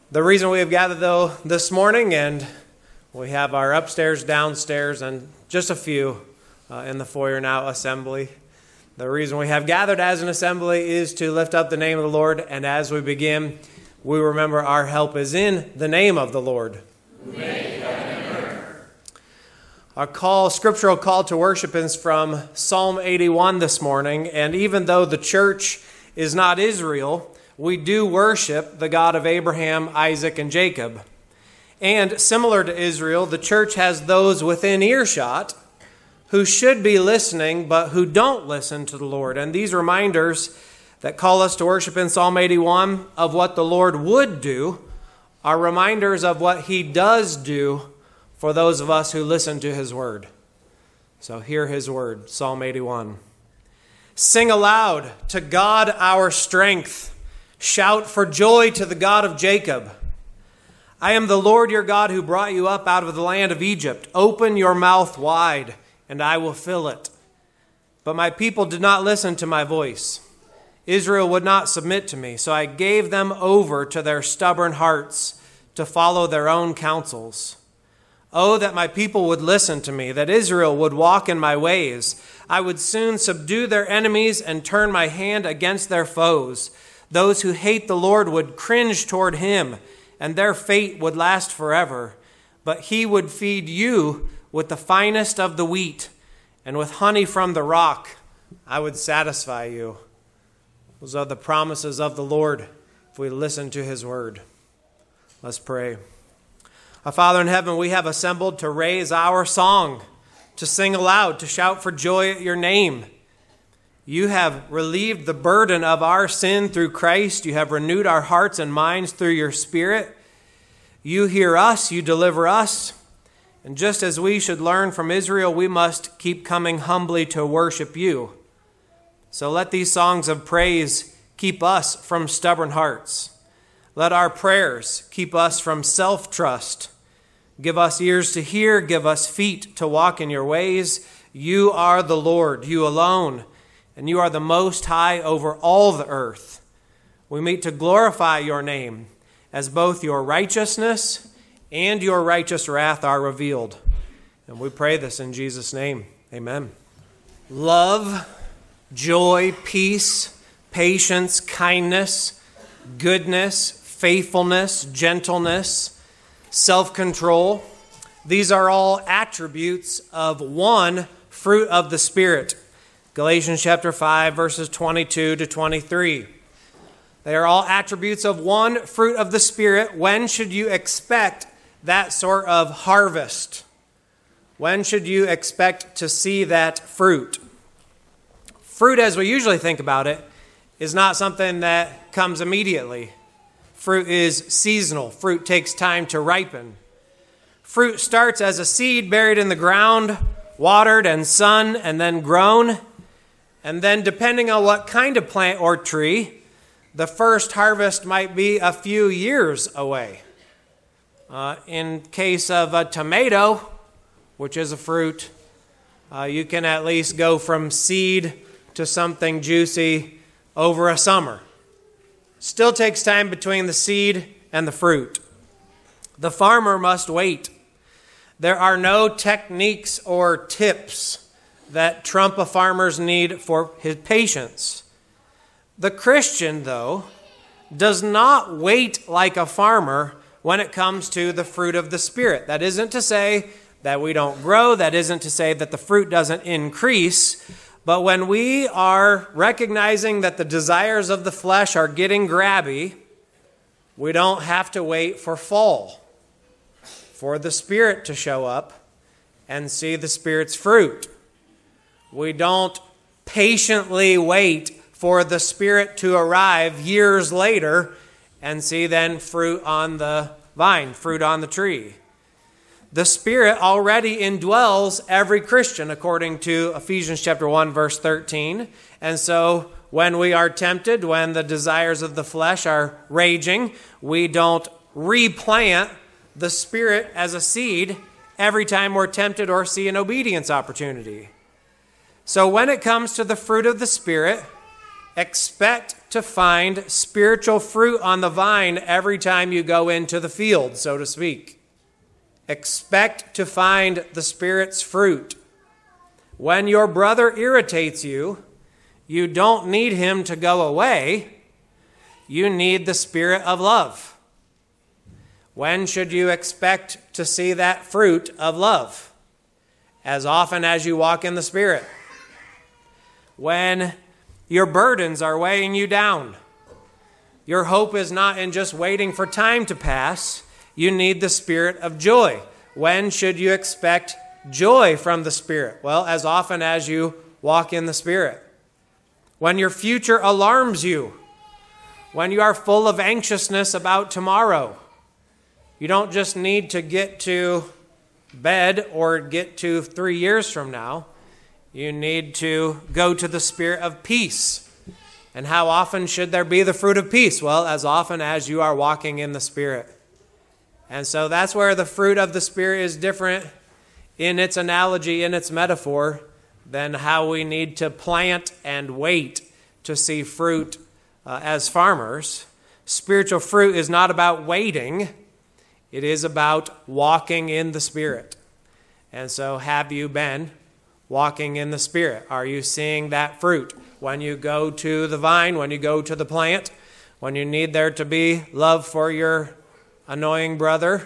The reason we have gathered, though, this morning, and we have our upstairs, downstairs, and just a few in the foyer now assembly. The reason we have gathered as an assembly is to lift up the name of the Lord, and as we begin, we remember our help is in the name of the Lord. Our scriptural call to worship is from Psalm 81 this morning, and even though the church is not Israel, we do worship the God of Abraham, Isaac, and Jacob. And similar to Israel, the church has those within earshot who should be listening, but who don't listen to the Lord. And these reminders that call us to worship in Psalm 81 of what the Lord would do are reminders of what he does do for those of us who listen to his word. So hear his word, Psalm 81. Sing aloud to God our strength. Shout for joy to the God of Jacob. I am the Lord your God who brought you up out of the land of Egypt. Open your mouth wide, and I will fill it. But my people did not listen to my voice. Israel would not submit to me, so I gave them over to their stubborn hearts to follow their own counsels. Oh, that my people would listen to me, that Israel would walk in my ways. I would soon subdue their enemies and turn my hand against their foes. Those who hate the Lord would cringe toward him, and their fate would last forever. But he would feed you with the finest of the wheat, and with honey from the rock I would satisfy you. Those are the promises of the Lord if we listen to his word. Let's pray. Our Father in heaven, we have assembled to raise our song, to sing aloud, to shout for joy at your name. You have relieved the burden of our sin through Christ. You have renewed our hearts and minds through your Spirit. You hear us, you deliver us. And just as we should learn from Israel, we must keep coming humbly to worship you. So let these songs of praise keep us from stubborn hearts. Let our prayers keep us from self-trust. Give us ears to hear, give us feet to walk in your ways. You are the Lord, you alone. And you are the Most High over all the earth. We meet to glorify your name as both your righteousness and your righteous wrath are revealed. And we pray this in Jesus' name. Amen. Love, joy, peace, patience, kindness, goodness, faithfulness, gentleness, self-control. These are all attributes of one fruit of the Spirit. Galatians chapter 5, verses 22 to 23. They are all attributes of one fruit of the Spirit. When should you expect that sort of harvest? When should you expect to see that fruit? Fruit, as we usually think about it, is not something that comes immediately. Fruit is seasonal. Fruit takes time to ripen. Fruit starts as a seed buried in the ground, watered and sun, and then grown. And then depending on what kind of plant or tree, the first harvest might be a few years away. In case of a tomato, which is a fruit, you can at least go from seed to something juicy over a summer. Still takes time between the seed and the fruit. The farmer must wait. There are no techniques or tips that trump a farmer's need for his patience. The Christian, though, does not wait like a farmer when it comes to the fruit of the Spirit. That isn't to say that we don't grow. That isn't to say that the fruit doesn't increase. But when we are recognizing that the desires of the flesh are getting grabby, we don't have to wait for fall, for the Spirit to show up and see the Spirit's fruit. We don't patiently wait for the Spirit to arrive years later and see then fruit on the vine, fruit on the tree. The Spirit already indwells every Christian, according to Ephesians chapter 1, verse 13. And so when we are tempted, when the desires of the flesh are raging, we don't replant the Spirit as a seed every time we're tempted or see an obedience opportunity. So when it comes to the fruit of the Spirit, expect to find spiritual fruit on the vine every time you go into the field, so to speak. Expect to find the Spirit's fruit. When your brother irritates you, you don't need him to go away. You need the Spirit of love. When should you expect to see that fruit of love? As often as you walk in the Spirit. When your burdens are weighing you down. Your hope is not in just waiting for time to pass. You need the Spirit of joy. When should you expect joy from the Spirit? Well, as often as you walk in the Spirit. When your future alarms you. When you are full of anxiousness about tomorrow. You don't just need to get to bed or get to 3 years from now. You need to go to the Spirit of peace. And how often should there be the fruit of peace? Well, as often as you are walking in the Spirit. And so that's where the fruit of the Spirit is different in its analogy, in its metaphor, than how we need to plant and wait to see fruit as farmers. Spiritual fruit is not about waiting. It is about walking in the Spirit. And so have you been walking in the Spirit? Are you seeing that fruit? When you go to the vine, when you go to the plant, when you need there to be love for your annoying brother,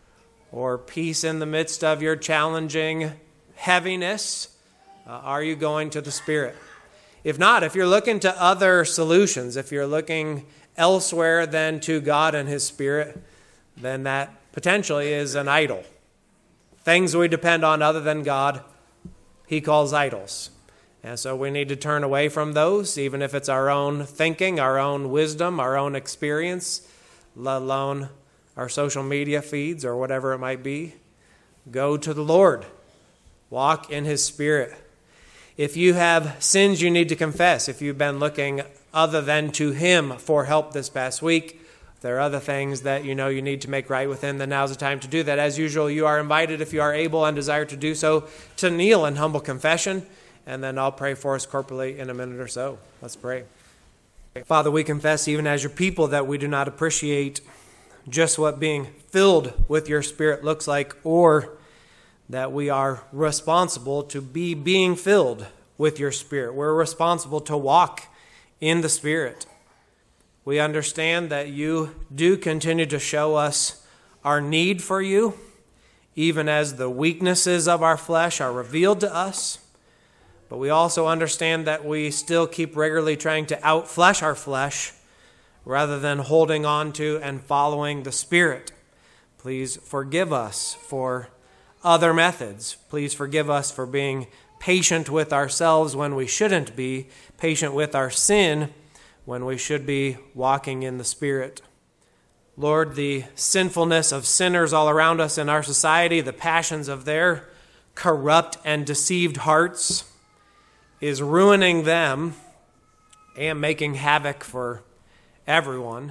or peace in the midst of your challenging heaviness, are you going to the Spirit? If not, if you're looking to other solutions, if you're looking elsewhere than to God and His Spirit, then that potentially is an idol. Things we depend on other than God, He calls idols. And so we need to turn away from those, even if it's our own thinking, our own wisdom, our own experience, let alone our social media feeds or whatever it might be. Go to the Lord. Walk in His Spirit. If you have sins you need to confess, if you've been looking other than to Him for help this past week, if there are other things that you know you need to make right with Him, then now's the time to do that. As usual, you are invited, if you are able and desire to do so, to kneel in humble confession, and then I'll pray for us corporately in a minute or so. Let's pray. Father, we confess even as your people that we do not appreciate just what being filled with your Spirit looks like, or that we are responsible to be being filled with your Spirit. We're responsible to walk in the Spirit. We understand that you do continue to show us our need for you, even as the weaknesses of our flesh are revealed to us. But we also understand that we still keep regularly trying to outflesh our flesh rather than holding on to and following the Spirit. Please forgive us for other methods. Please forgive us for being patient with ourselves when we shouldn't be, patient with our sin when we should be walking in the Spirit. Lord, the sinfulness of sinners all around us in our society, the passions of their corrupt and deceived hearts, is ruining them and making havoc for everyone.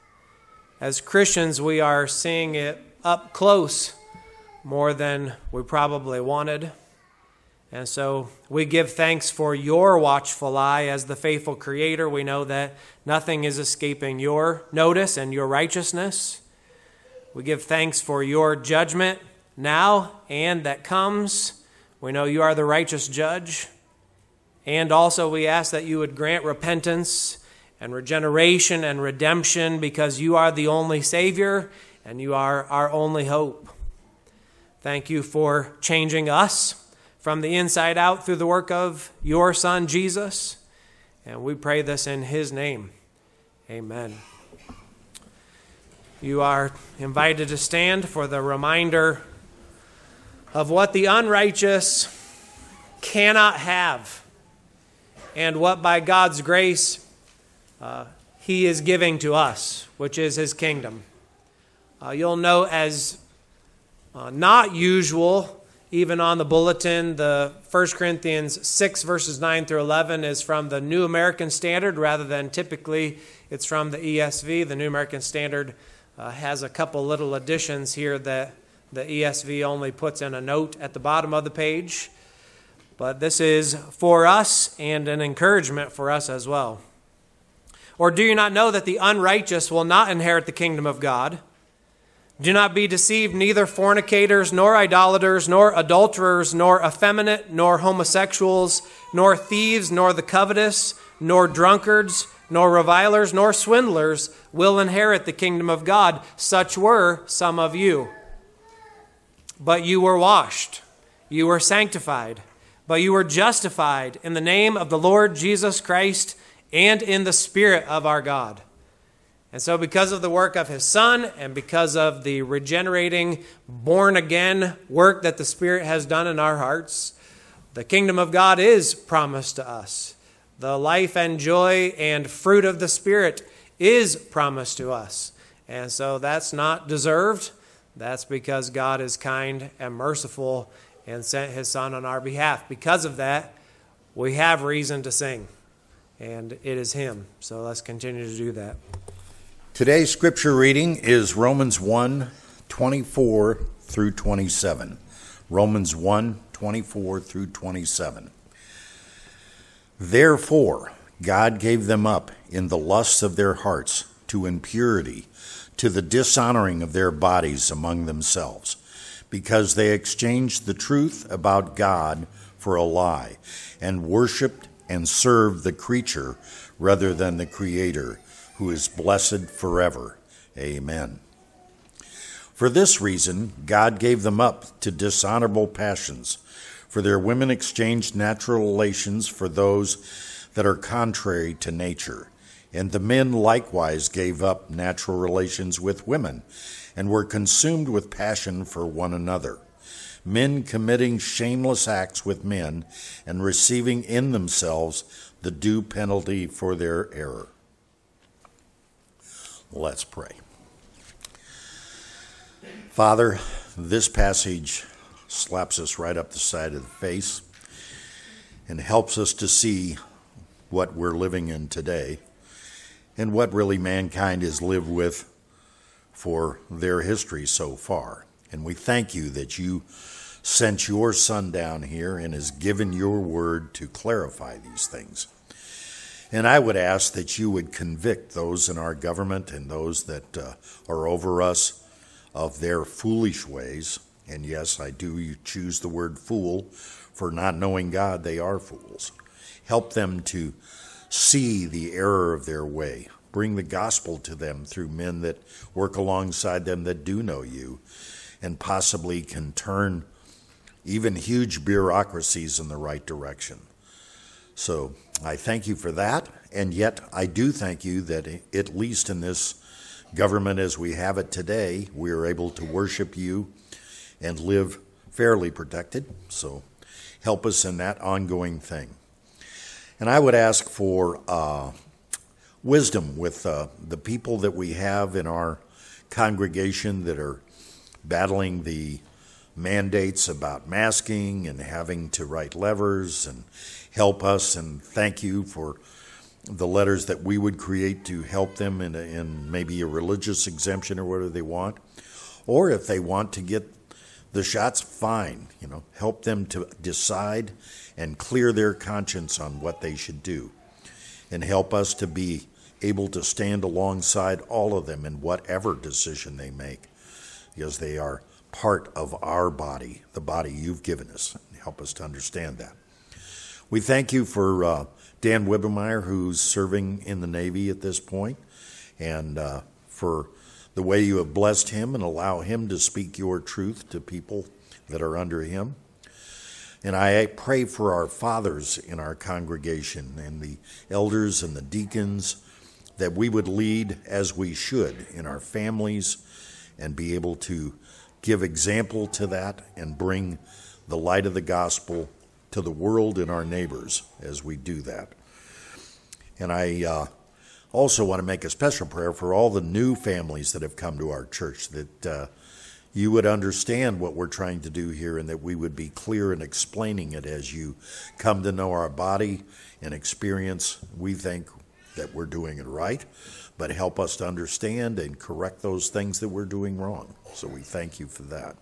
As Christians, we are seeing it up close more than we probably wanted. And so we give thanks for your watchful eye as the faithful Creator. We know that nothing is escaping your notice and your righteousness. We give thanks for your judgment now and that comes. We know you are the righteous judge. And also we ask that you would grant repentance and regeneration and redemption, because you are the only Savior and you are our only hope. Thank you for changing us from the inside out through the work of your Son, Jesus. And we pray this in His name. Amen. You are invited to stand for the reminder of what the unrighteous cannot have and what by God's grace He is giving to us, which is His kingdom. You'll note as not usual, even on the bulletin, the 1 Corinthians 6 verses 9 through 11 is from the New American Standard rather than typically it's from the ESV. The New American Standard has a couple little additions here that the ESV only puts in a note at the bottom of the page. But this is for us and an encouragement for us as well. Or do you not know that the unrighteous will not inherit the kingdom of God? Do not be deceived, neither fornicators, nor idolaters, nor adulterers, nor effeminate, nor homosexuals, nor thieves, nor the covetous, nor drunkards, nor revilers, nor swindlers will inherit the kingdom of God. Such were some of you. But you were washed, you were sanctified, but you were justified in the name of the Lord Jesus Christ and in the Spirit of our God. And so because of the work of his Son and because of the regenerating, born-again work that the Spirit has done in our hearts, the kingdom of God is promised to us. The life and joy and fruit of the Spirit is promised to us. And so that's not deserved. That's because God is kind and merciful and sent his Son on our behalf. Because of that, we have reason to sing. And it is him. So let's continue to do that. Today's scripture reading is Romans 1:24 through 27. Romans 1:24 through 27. Therefore, God gave them up in the lusts of their hearts to impurity, to the dishonoring of their bodies among themselves, because they exchanged the truth about God for a lie, and worshipped and served the creature rather than the Creator, who is blessed forever. Amen. For this reason, God gave them up to dishonorable passions, for their women exchanged natural relations for those that are contrary to nature. And the men likewise gave up natural relations with women, and were consumed with passion for one another, men committing shameless acts with men, and receiving in themselves the due penalty for their error. Let's pray. Father, this passage slaps us right up the side of the face and helps us to see what we're living in today and what really mankind has lived with for their history so far. And we thank you that you sent your Son down here and has given your word to clarify these things. And I would ask that you would convict those in our government and those that are over us of their foolish ways. And yes, I do choose the word fool, for not knowing God, they are fools. Help them to see the error of their way. Bring the gospel to them through men that work alongside them that do know you, and possibly can turn even huge bureaucracies in the right direction. So I thank you for that, and yet I do thank you that at least in this government as we have it today, we are able to worship you and live fairly protected. So help us in that ongoing thing. And I would ask for wisdom with the people that we have in our congregation that are battling the mandates about masking and having to write letters, and help us, and thank you for the letters that we would create to help them in maybe a religious exemption or whatever they want. Or if they want to get the shots, fine. Help them to decide and clear their conscience on what they should do. And help us to be able to stand alongside all of them in whatever decision they make, because they are part of our body, the body you've given us. Help us to understand that. We thank you for Dan Wibbemeyer, who's serving in the Navy at this point, and for the way you have blessed him and allow him to speak your truth to people that are under him. And I pray for our fathers in our congregation and the elders and the deacons, that we would lead as we should in our families and be able to give example to that and bring the light of the gospel to the world and our neighbors as we do that. And I also want to make a special prayer for all the new families that have come to our church, that you would understand what we're trying to do here, and that we would be clear in explaining it as you come to know our body and experience. We think that we're doing it right, but help us to understand and correct those things that we're doing wrong. So we thank you for that.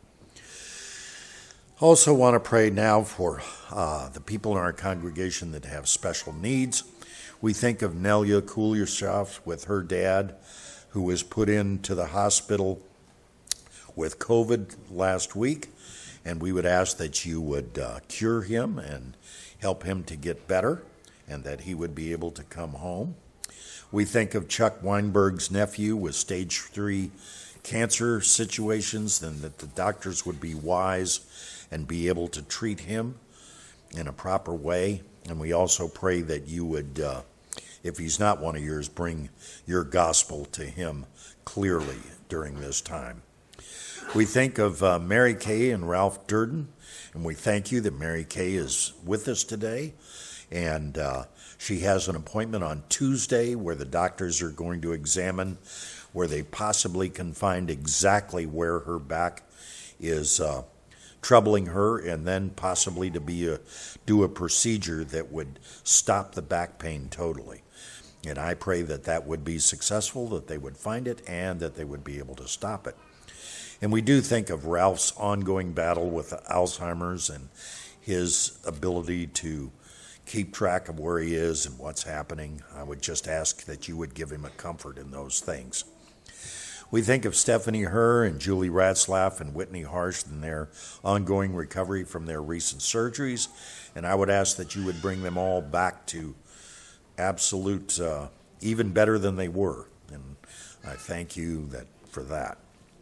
Also want to pray now for the people in our congregation that have special needs. We think of Nelia Kuleshov with her dad, who was put into the hospital with COVID last week, and we would ask that you would cure him and help him to get better, and that he would be able to come home. We think of Chuck Weinberg's nephew with stage 3 cancer situations, and that the doctors would be wise and be able to treat him in a proper way. And we also pray that you would, if he's not one of yours, bring your gospel to him clearly during this time. We think of Mary Kay and Ralph Durden, and we thank you that Mary Kay is with us today. And she has an appointment on Tuesday where the doctors are going to examine where they possibly can find exactly where her back is troubling her, and then possibly to do a procedure that would stop the back pain totally. And I pray that that would be successful, that they would find it, and that they would be able to stop it. And we do think of Ralph's ongoing battle with Alzheimer's and his ability to keep track of where he is and what's happening. I would just ask that you would give him a comfort in those things. We think of Stephanie Herr and Julie Ratzlaff and Whitney Harsh and their ongoing recovery from their recent surgeries, and I would ask that you would bring them all back to absolute, even better than they were, and I thank you for that.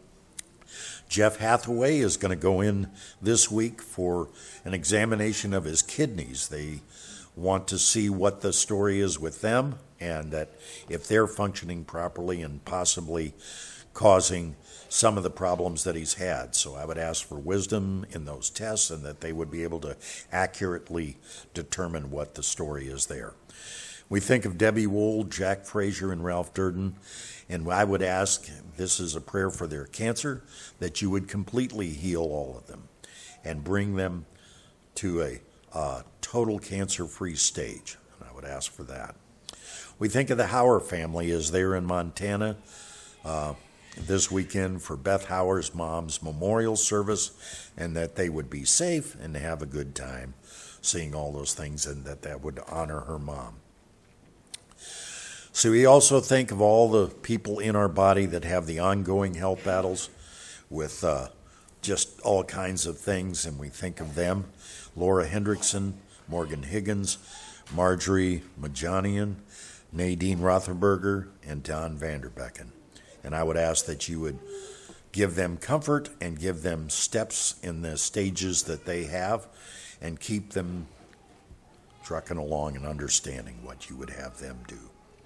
Jeff Hathaway is going to go in this week for an examination of his kidneys. They want to see what the story is with them, and that if they're functioning properly and possibly causing some of the problems that he's had. So I would ask for wisdom in those tests, and that they would be able to accurately determine what the story is there. We think of Debbie Wold, Jack Frazier, and Ralph Durden, and I would ask, this is a prayer for their cancer, that you would completely heal all of them and bring them to a total cancer-free stage. And I would ask for that. We think of the Hauer family as they're in Montana this weekend for Beth Hauer's mom's memorial service, and that they would be safe and have a good time seeing all those things, and that would honor her mom. So we also think of all the people in our body that have the ongoing health battles with just all kinds of things, and we think of them: Laura Hendrickson, Morgan Higgins, Marjorie Majanian, Nadine Rothenberger, and Don Vanderbecken. And I would ask that you would give them comfort and give them steps in the stages that they have, and keep them trucking along and understanding what you would have them do.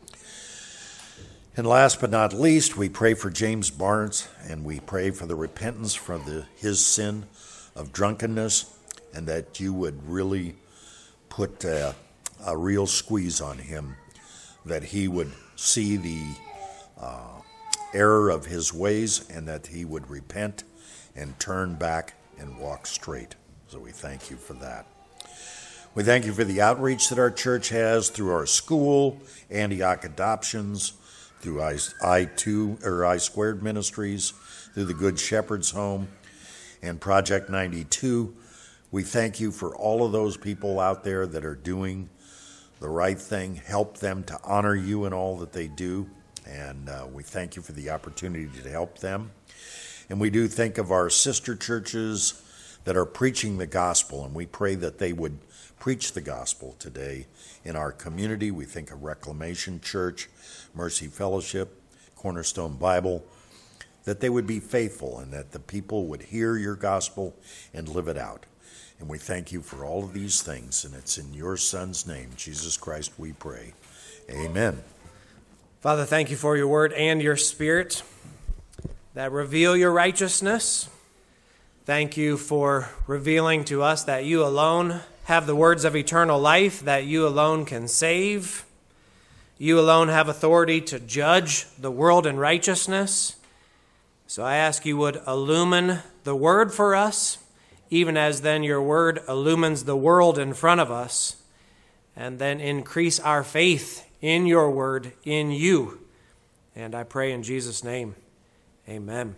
And last but not least, we pray for James Barnes, and we pray for the repentance from his sin of drunkenness, and that you would really put a real squeeze on him, that he would see the error of his ways, and that he would repent and turn back and walk straight. So we thank you for that. We thank you for the outreach that our church has through our school, Antioch Adoptions, through I Squared Ministries, through the Good Shepherd's Home, and Project 92. We thank you for all of those people out there that are doing the right thing. Help them to honor you in all that they do, and we thank you for the opportunity to help them. And we do think of our sister churches that are preaching the gospel, and we pray that they would preach the gospel today in our community. We think of Reclamation Church, Mercy Fellowship, Cornerstone Bible, that they would be faithful, and that the people would hear your gospel and live it out. And we thank you for all of these things, and it's in your Son's name, Jesus Christ, we pray. Amen. Father, thank you for your word and your Spirit that reveal your righteousness. Thank you for revealing to us that you alone have the words of eternal life, that you alone can save. You alone have authority to judge the world in righteousness. So I ask you would illumine the word for us, even as then your word illumines the world in front of us, and then increase our faith in your word, in you. And I pray in Jesus' name, amen.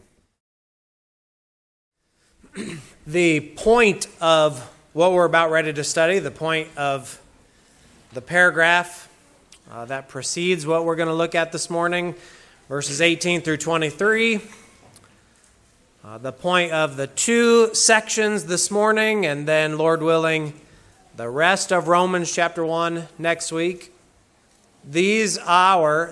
The point of what we're about ready to study, the point of the paragraph that precedes what we're going to look at this morning, verses 18 through 23. The point of the two sections this morning, and then, Lord willing, the rest of Romans chapter 1 next week. These are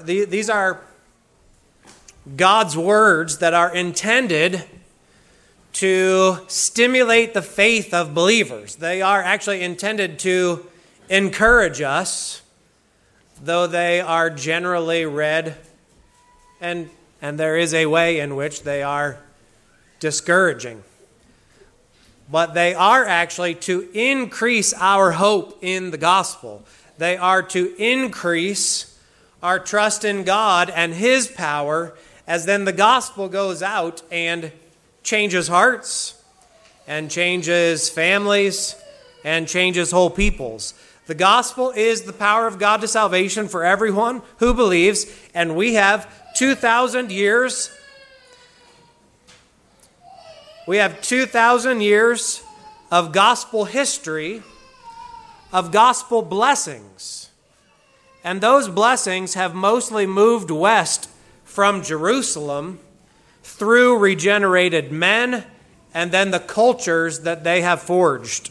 God's words that are intended to stimulate the faith of believers. They are actually intended to encourage us, though they are generally read, and there is a way in which they are discouraging. But they are actually to increase our hope in the gospel. They are to increase our trust in God and His power, as then the gospel goes out and changes hearts and changes families and changes whole peoples. The gospel is the power of God to salvation for everyone who believes, and we have 2,000 years. We have 2,000 years of gospel history, of gospel blessings. And those blessings have mostly moved west from Jerusalem through regenerated men and then the cultures that they have forged.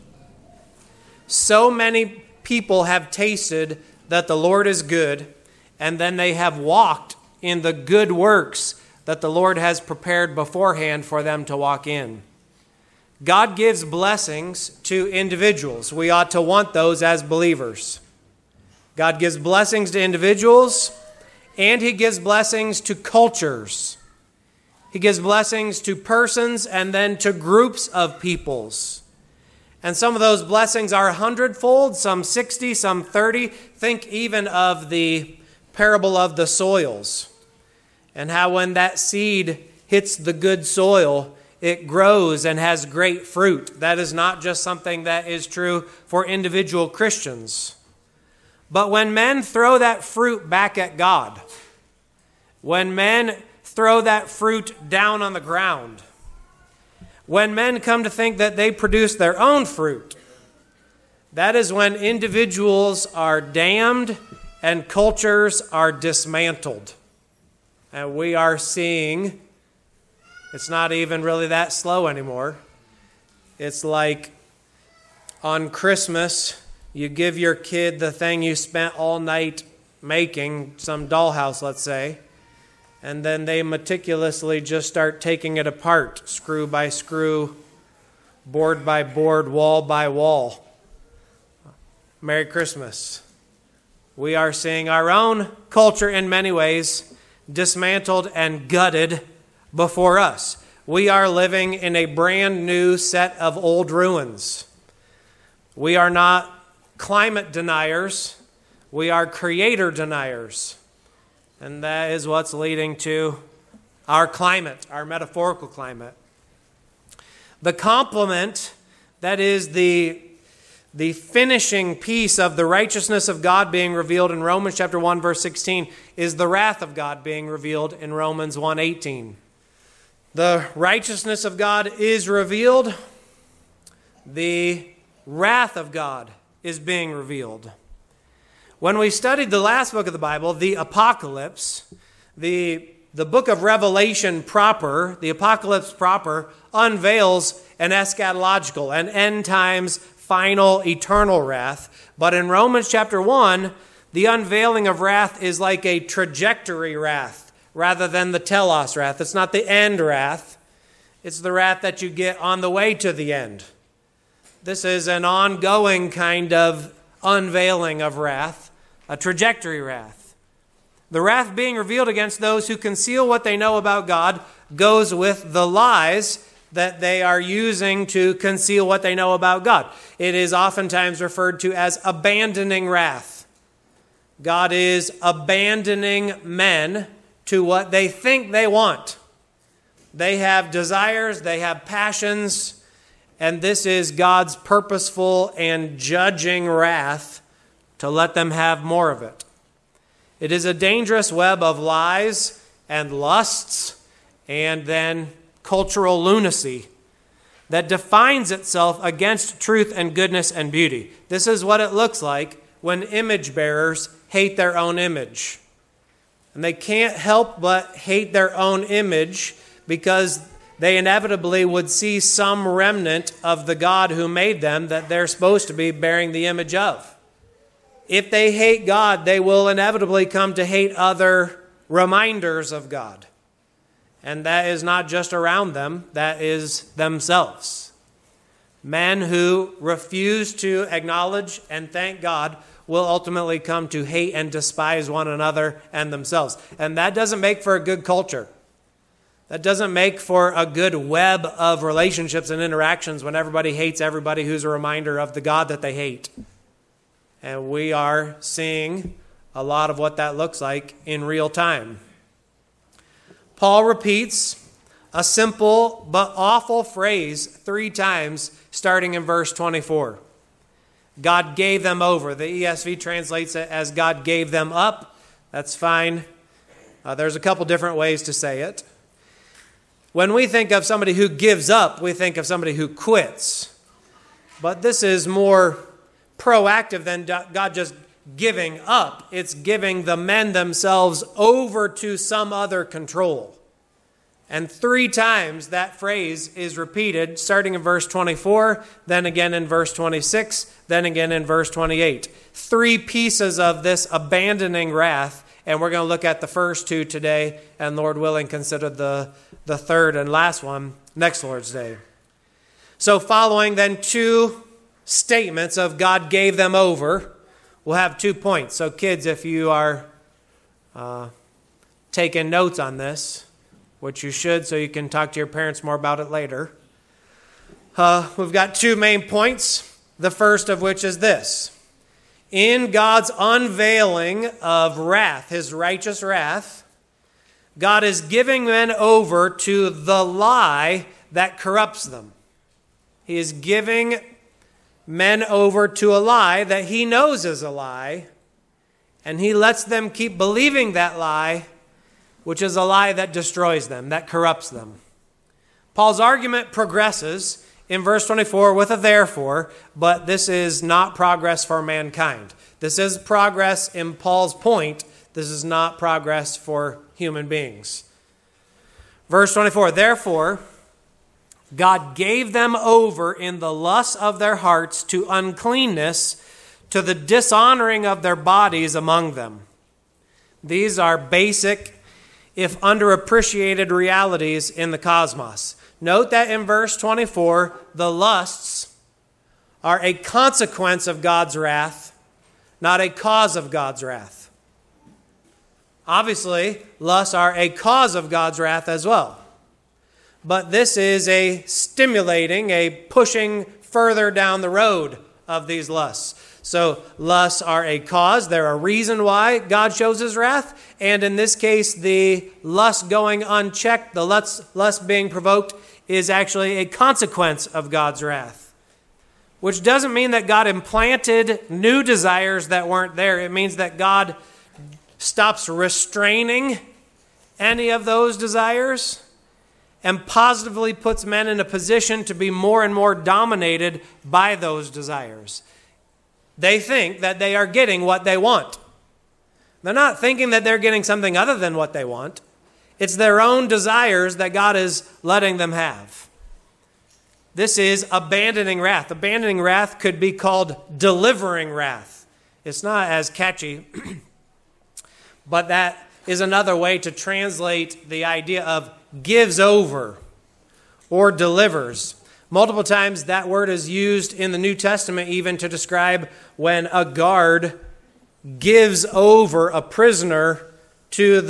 So many people have tasted that the Lord is good, and then they have walked in the good works that the Lord has prepared beforehand for them to walk in. God gives blessings to individuals. We ought to want those as believers. God gives blessings to individuals, and He gives blessings to cultures. He gives blessings to persons and then to groups of peoples. And some of those blessings are 100-fold, some 60, some 30. Think even of the parable of the soils, and how when that seed hits the good soil, it grows and has great fruit. That is not just something that is true for individual Christians. But when men throw that fruit back at God, when men throw that fruit down on the ground, when men come to think that they produce their own fruit, that is when individuals are damned and cultures are dismantled. And we are seeing, it's not even really that slow anymore. It's like on Christmas, you give your kid the thing you spent all night making, some dollhouse, let's say, and then they meticulously just start taking it apart, screw by screw, board by board, wall by wall. Merry Christmas. We are seeing our own culture in many ways dismantled and gutted before us. We are living in a brand new set of old ruins. We are not climate deniers. We are creator deniers. And that is what's leading to our climate, our metaphorical climate. The complement, that is the finishing piece of the righteousness of God being revealed in Romans chapter 1, verse 16, is the wrath of God being revealed in Romans 1:18. The righteousness of God is revealed. The wrath of God is being revealed. When we studied the last book of the Bible, the Apocalypse, the book of Revelation proper, the Apocalypse proper, unveils an eschatological, an end times, final, eternal wrath. But in Romans chapter 1, the unveiling of wrath is like a trajectory wrath rather than the telos wrath. It's not the end wrath. It's the wrath that you get on the way to the end. This is an ongoing kind of unveiling of wrath, a trajectory wrath. The wrath being revealed against those who conceal what they know about God goes with the lies that they are using to conceal what they know about God. It is oftentimes referred to as abandoning wrath. God is abandoning men to what they think they want. They have desires, they have passions, and this is God's purposeful and judging wrath to let them have more of it. It is a dangerous web of lies and lusts and then cultural lunacy that defines itself against truth and goodness and beauty. This is what it looks like when image bearers hate their own image. And they can't help but hate their own image because they inevitably would see some remnant of the God who made them that they're supposed to be bearing the image of. If they hate God, they will inevitably come to hate other reminders of God. And that is not just around them, that is themselves. Men who refuse to acknowledge and thank God will ultimately come to hate and despise one another and themselves. And that doesn't make for a good culture. That doesn't make for a good web of relationships and interactions when everybody hates everybody who's a reminder of the God that they hate. And we are seeing a lot of what that looks like in real time. Paul repeats a simple but awful phrase 3 times, starting in verse 24. God gave them over. The ESV translates it as God gave them up. That's fine. There's a couple different ways to say it. When we think of somebody who gives up, we think of somebody who quits. But this is more proactive than God just giving up. It's giving the men themselves over to some other control. And 3 times that phrase is repeated, starting in verse 24, then again in verse 26, then again in verse 28. 3 pieces of this abandoning wrath, and we're going to look at the first 2 today, and Lord willing, consider the third and last one next Lord's Day. So following then 2 statements of God gave them over, we'll have 2 points. So kids, if you are taking notes on this, which you should so you can talk to your parents more about it later, we've got 2 main points, the first of which is this. In God's unveiling of wrath, his righteous wrath, God is giving men over to the lie that corrupts them. He is giving men over to a lie that he knows is a lie, and he lets them keep believing that lie, which is a lie that destroys them, that corrupts them. Paul's argument progresses in verse 24 with a therefore, but this is not progress for mankind. This is progress in Paul's point. This is not progress for human beings. Verse 24, therefore, God gave them over in the lust of their hearts to uncleanness, to the dishonoring of their bodies among them. These are basic, if underappreciated realities in the cosmos. Note that in verse 24, the lusts are a consequence of God's wrath, not a cause of God's wrath. Obviously, lusts are a cause of God's wrath as well. But this is a stimulating, a pushing further down the road of these lusts. So lusts are a cause. They're a reason why God shows his wrath. And in this case, the lust going unchecked, the lust being provoked, is actually a consequence of God's wrath. Which doesn't mean that God implanted new desires that weren't there. It means that God stops restraining any of those desires and positively puts men in a position to be more and more dominated by those desires. They think that they are getting what they want. They're not thinking that they're getting something other than what they want. It's their own desires that God is letting them have. This is abandoning wrath. Abandoning wrath could be called delivering wrath. It's not as catchy, but that is another way to translate the idea of gives over or delivers. Multiple times that word is used in the New Testament even to describe when a guard gives over a prisoner to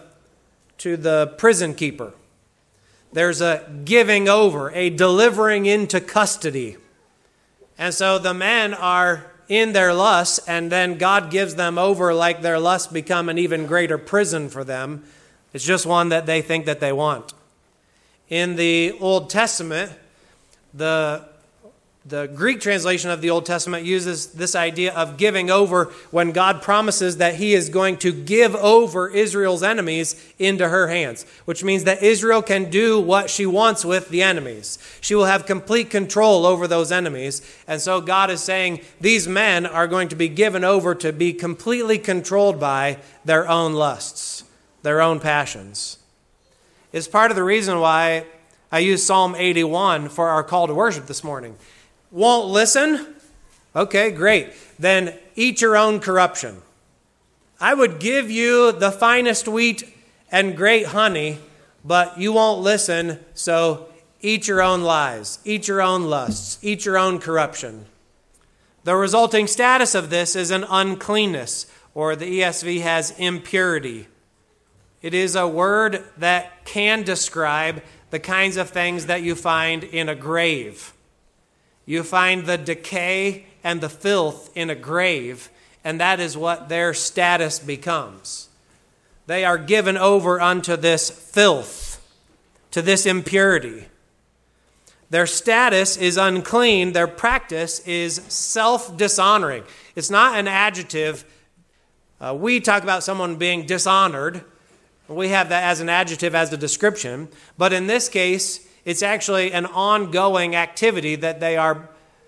the prison keeper. There's a giving over, a delivering into custody. And so the men are in their lusts, and then God gives them over like their lusts become an even greater prison for them. It's just one that they think that they want. In the Old Testament, the The Greek translation of the Old Testament uses this idea of giving over when God promises that he is going to give over Israel's enemies into her hands, which means that Israel can do what she wants with the enemies. She will have complete control over those enemies. And so God is saying these men are going to be given over to be completely controlled by their own lusts, their own passions. It's part of the reason why I use Psalm 81 for our call to worship this morning. Won't listen? Okay, great. Then eat your own corruption. I would give you the finest wheat and great honey, but you won't listen, so eat your own lies, eat your own lusts, eat your own corruption. The resulting status of this is an uncleanness, or the ESV has impurity. It is a word that can describe the kinds of things that you find in a grave. You find the decay and the filth in a grave, and that is what their status becomes. They are given over unto this filth, to this impurity. Their status is unclean. Their practice is self-dishonoring. It's not an adjective. We talk about someone being dishonored. We have that as an adjective, as a description. But in this case, it's actually an ongoing activity that they are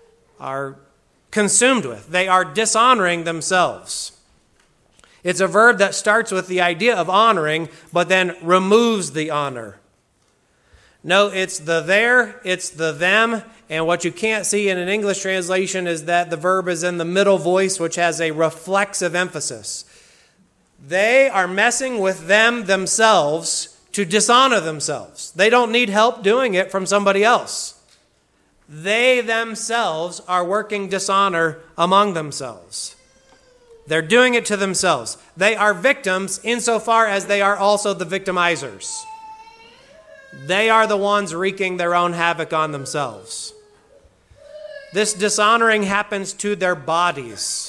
consumed with. They are dishonoring themselves. It's a verb that starts with the idea of honoring, but then removes the honor. No, it's the there, it's the them, and what you can't see in an English translation is that the verb is in the middle voice, which has a reflexive emphasis. They are messing with them themselves to dishonor themselves. They don't need help doing it from somebody else. They themselves are working dishonor among themselves. They're doing it to themselves. They are victims insofar as they are also the victimizers. They are the ones wreaking their own havoc on themselves. This dishonoring happens to their bodies.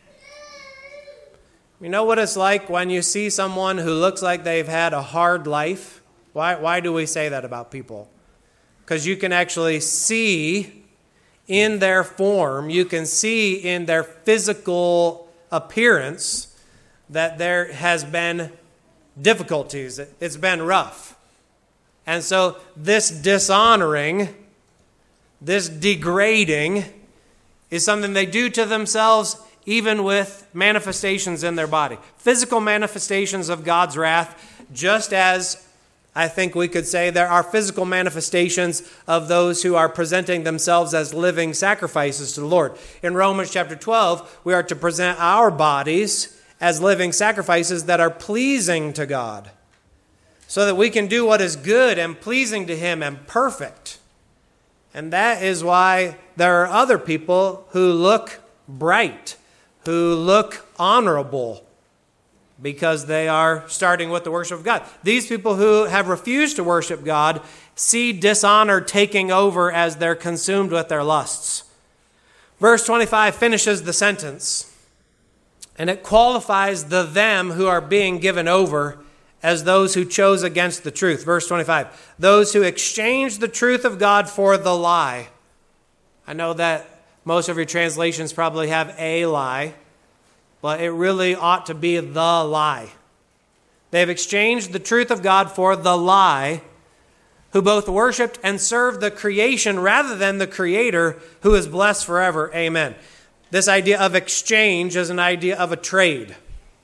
You know what it's like when you see someone who looks like they've had a hard life? Why do we say that about people? Because you can actually see in their form, you can see in their physical appearance that there has been difficulties. It's been rough. And so this dishonoring, this degrading is something they do to themselves even with manifestations in their body. Physical manifestations of God's wrath, just as I think we could say there are physical manifestations of those who are presenting themselves as living sacrifices to the Lord. In Romans chapter 12, we are to present our bodies as living sacrifices that are pleasing to God, so that we can do what is good and pleasing to Him and perfect. And that is why there are other people who look bright, who look honorable, because they are starting with the worship of God. These people who have refused to worship God see dishonor taking over as they're consumed with their lusts. Verse 25 finishes the sentence, and it qualifies the them who are being given over as those who chose against the truth. Verse 25, those who exchanged the truth of God for the lie. I know that most of your translations probably have a lie, but it really ought to be the lie. They've exchanged the truth of God for the lie, who both worshiped and served the creation rather than the Creator, who is blessed forever. Amen. This idea of exchange is an idea of a trade.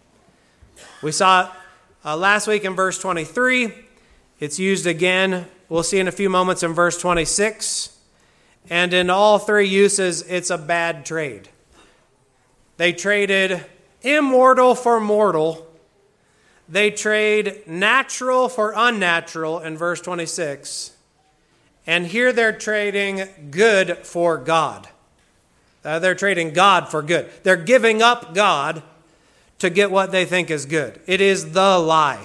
We saw it last week in verse 23. It's used again, we'll see in a few moments, in verse 26. And in all three uses, it's a bad trade. They traded immortal for mortal. They trade natural for unnatural in verse 26. And here they're trading good for God. They're trading God for good. They're giving up God to get what they think is good. It is the lie.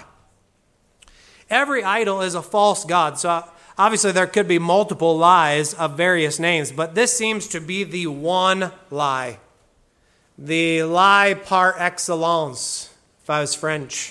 Every idol is a false god. So obviously there could be multiple lies of various names, but this seems to be the one lie. The lie par excellence, if I was French.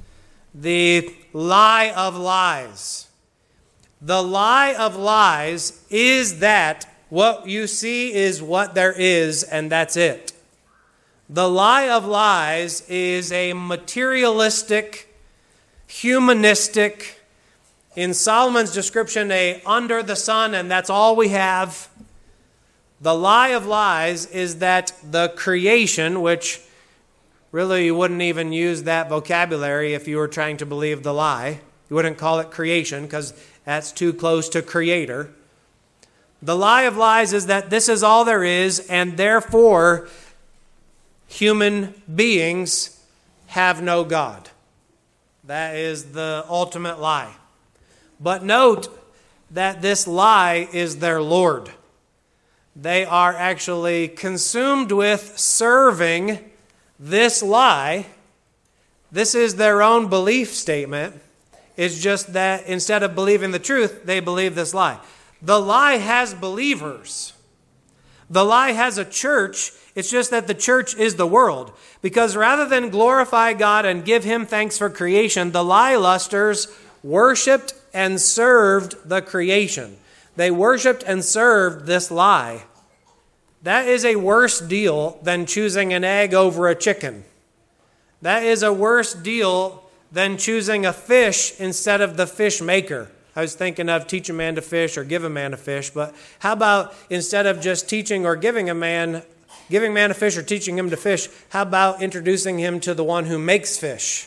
The lie of lies. The lie of lies is that What you see is what there is, and that's it. The lie of lies is a materialistic, humanistic, in Solomon's description, a under the sun, and that's all we have. The lie of lies is that the creation, which really you wouldn't even use that vocabulary if you were trying to believe the lie. You wouldn't call it creation because that's too close to creator. The lie of lies is that this is all there is, and therefore human beings have no God. That is the ultimate lie. But note that this lie is their Lord. They are actually consumed with serving this lie. This is their own belief statement. It's just that instead of believing the truth, they believe this lie. The lie has believers. The lie has a church. It's just that the church is the world. Because rather than glorify God and give him thanks for creation, the lie lusters worshipped and served the creation. They worshipped and served this lie. That is a worse deal than choosing an egg over a chicken. That is a worse deal than choosing a fish instead of the fish maker. I was thinking of teach a man to fish or give a man a fish, but how about instead of just teaching or giving man a fish or teaching him to fish, how about introducing him to the one who makes fish?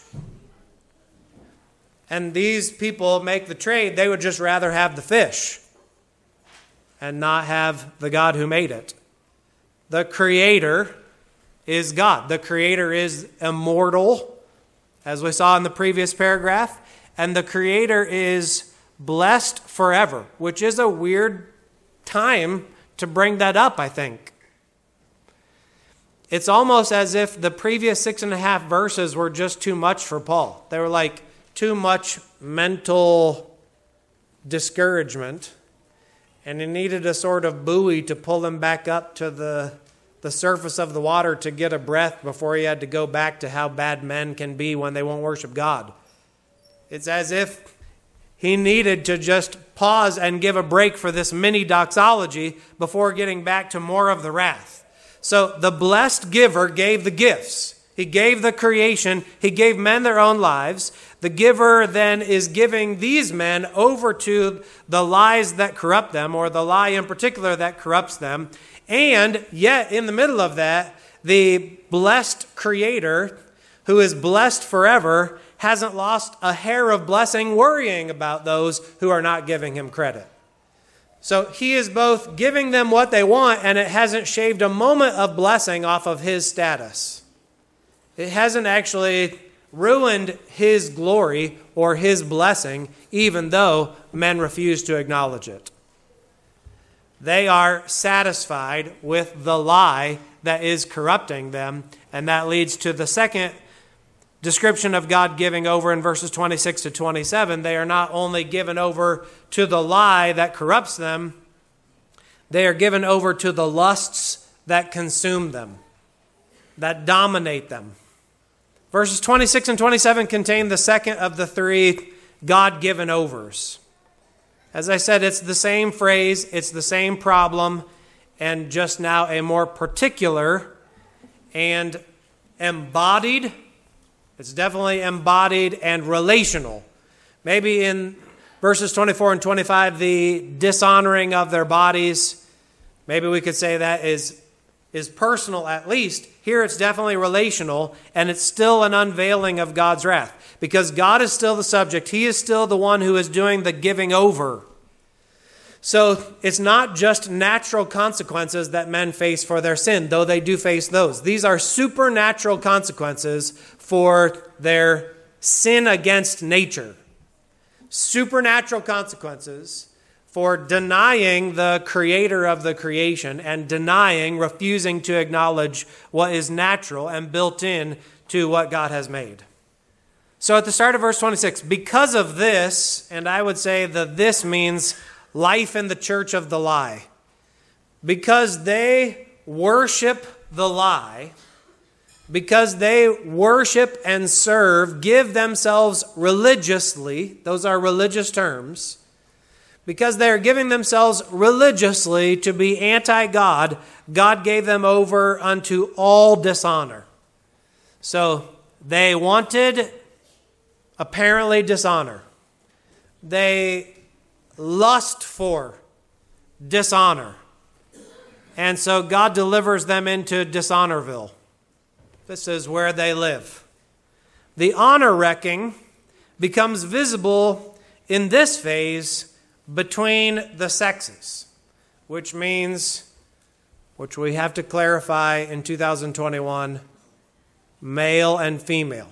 And these people make the trade. They would just rather have the fish and not have the God who made it. The Creator is God. The Creator is immortal, as we saw in the previous paragraph. And the Creator is blessed forever, which is a weird time to bring that up, I think. It's almost as if the previous 6.5 verses were just too much for Paul. They were like too much mental discouragement, and he needed a sort of buoy to pull him back up to the surface of the water to get a breath before he had to go back to how bad men can be when they won't worship God. It's as if he needed to just pause and give a break for this mini doxology before getting back to more of the wrath. So the blessed giver gave the gifts. He gave the creation. He gave men their own lives. The giver then is giving these men over to the lies that corrupt them, or the lie in particular that corrupts them. And yet, in the middle of that, the blessed Creator, who is blessed forever, hasn't lost a hair of blessing worrying about those who are not giving him credit. So he is both giving them what they want, and it hasn't shaved a moment of blessing off of his status. It hasn't actually ruined his glory or his blessing, even though men refuse to acknowledge it. They are satisfied with the lie that is corrupting them, and that leads to the second description of God giving over in verses 26 to 27. They are not only given over to the lie that corrupts them, they are given over to the lusts that consume them, that dominate them. Verses 26 and 27 contain the second of the three God-given overs. As I said, it's the same phrase, it's the same problem, and just now a more particular and embodied. It's definitely embodied and relational. Maybe in verses 24 and 25, the dishonoring of their bodies, maybe we could say that is personal at least. Here it's definitely relational, and it's still an unveiling of God's wrath. Because God is still the subject. He is still the one who is doing the giving over. So it's not just natural consequences that men face for their sin, though they do face those. These are supernatural consequences for their sin against nature. Supernatural consequences for denying the creator of the creation and refusing to acknowledge what is natural and built in to what God has made. So at the start of verse 26, because of this, and I would say that this means life in the church of the lie, because they worship the lie, because they worship and serve, give themselves religiously, those are religious terms, because they are giving themselves religiously to be anti-God, God gave them over unto all dishonor. So they wanted, apparently, dishonor. They lust for dishonor. And so God delivers them into Dishonorville. This is where they live. The honor-wrecking becomes visible in this phase between the sexes, which means, which we have to clarify in 2021, male and female.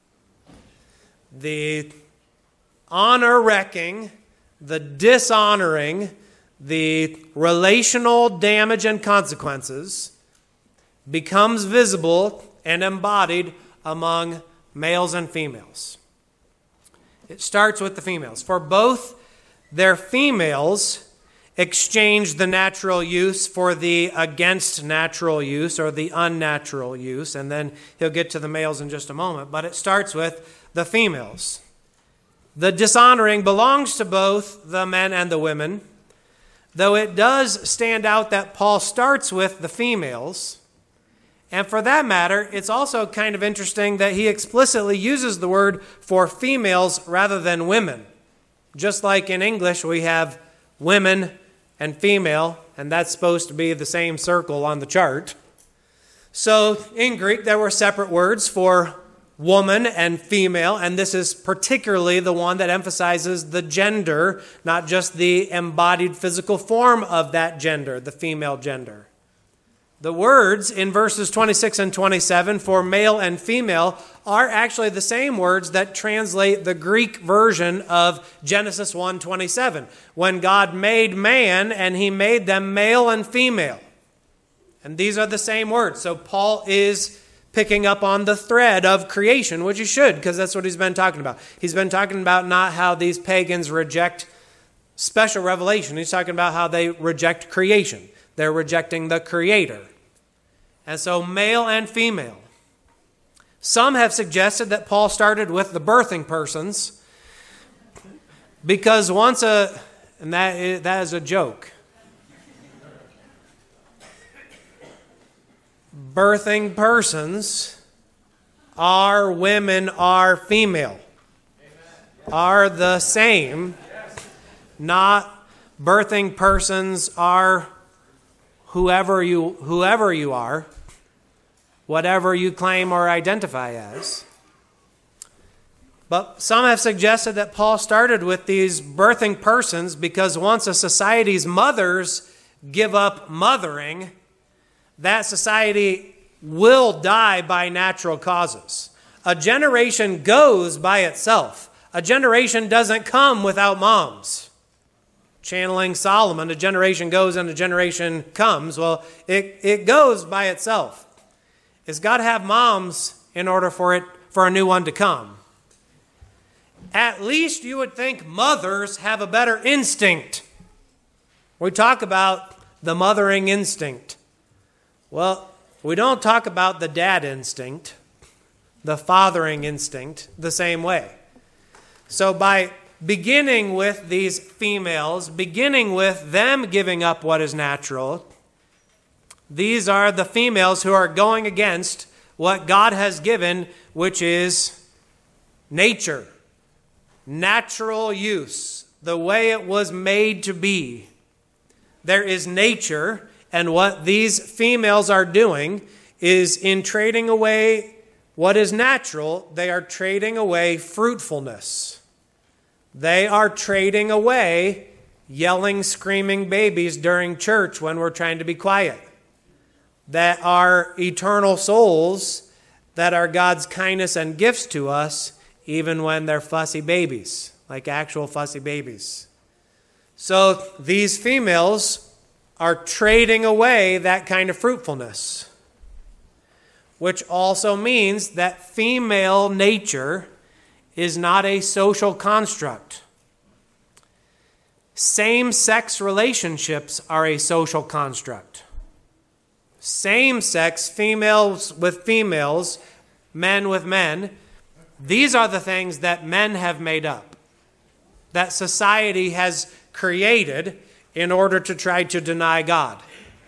The honor-wrecking, the dishonoring, the relational damage and consequences becomes visible and embodied among males and females. It starts with the females. For both their females exchange the natural use for the against natural use or the unnatural use, and then he'll get to the males in just a moment, but it starts with the females. The dishonoring belongs to both the men and the women, though it does stand out that Paul starts with the females. And for that matter, it's also kind of interesting that he explicitly uses the word for females rather than women. Just like in English, we have women and female, and that's supposed to be the same circle on the chart. So in Greek, there were separate words for woman and female, and this is particularly the one that emphasizes the gender, not just the embodied physical form of that gender, the female gender. The words in verses 26 and 27 for male and female are actually the same words that translate the Greek version of Genesis 1:27, when God made man and he made them male and female. And these are the same words. So Paul is picking up on the thread of creation, which he should, because that's what he's been talking about. He's been talking about not how these pagans reject special revelation. He's talking about how they reject creation. They're rejecting the Creator. And so male and female. Some have suggested that Paul started with the birthing persons because and that is a joke. Birthing persons are women, are female, are the same. Not birthing persons are whoever you are, whatever you claim or identify as. But some have suggested that Paul started with these birthing persons because once a society's mothers give up mothering, that society will die by natural causes. A generation goes by itself. A generation doesn't come without moms. Channeling Solomon, a generation goes and a generation comes. Well, it goes by itself. It's got to have moms in order for a new one to come. At least you would think mothers have a better instinct. We talk about the mothering instinct. Well, we don't talk about the dad instinct, the fathering instinct, the same way. So by beginning with these females, beginning with them giving up what is natural, these are the females who are going against what God has given, which is nature, natural use, the way it was made to be. There is nature. And what these females are doing is in trading away what is natural, they are trading away fruitfulness. They are trading away yelling, screaming babies during church when we're trying to be quiet. That are eternal souls, that are God's kindness and gifts to us, even when they're fussy babies, like actual fussy babies. So these females are trading away that kind of fruitfulness, which also means that female nature is not a social construct. Same-sex relationships are a social construct. Same-sex, females with females, men with men, these are the things that men have made up, that society has created in order to try to deny God.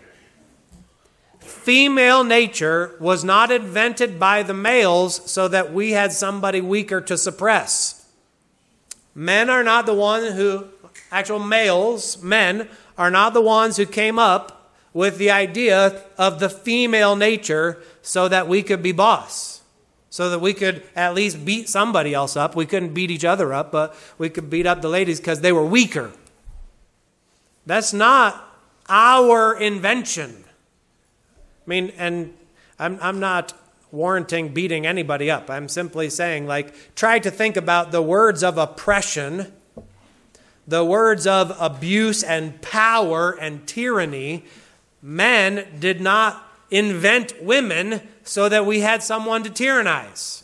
Female nature was not invented by the males so that we had somebody weaker to suppress. Men are not the one who, actual males, men, are not the ones who came up with the idea of the female nature so that we could be boss, so that we could at least beat somebody else up. We couldn't beat each other up, but we could beat up the ladies because they were weaker. That's not our invention. I mean, and I'm not warranting beating anybody up. I'm simply saying, try to think about the words of oppression, the words of abuse and power and tyranny. Men did not invent women so that we had someone to tyrannize.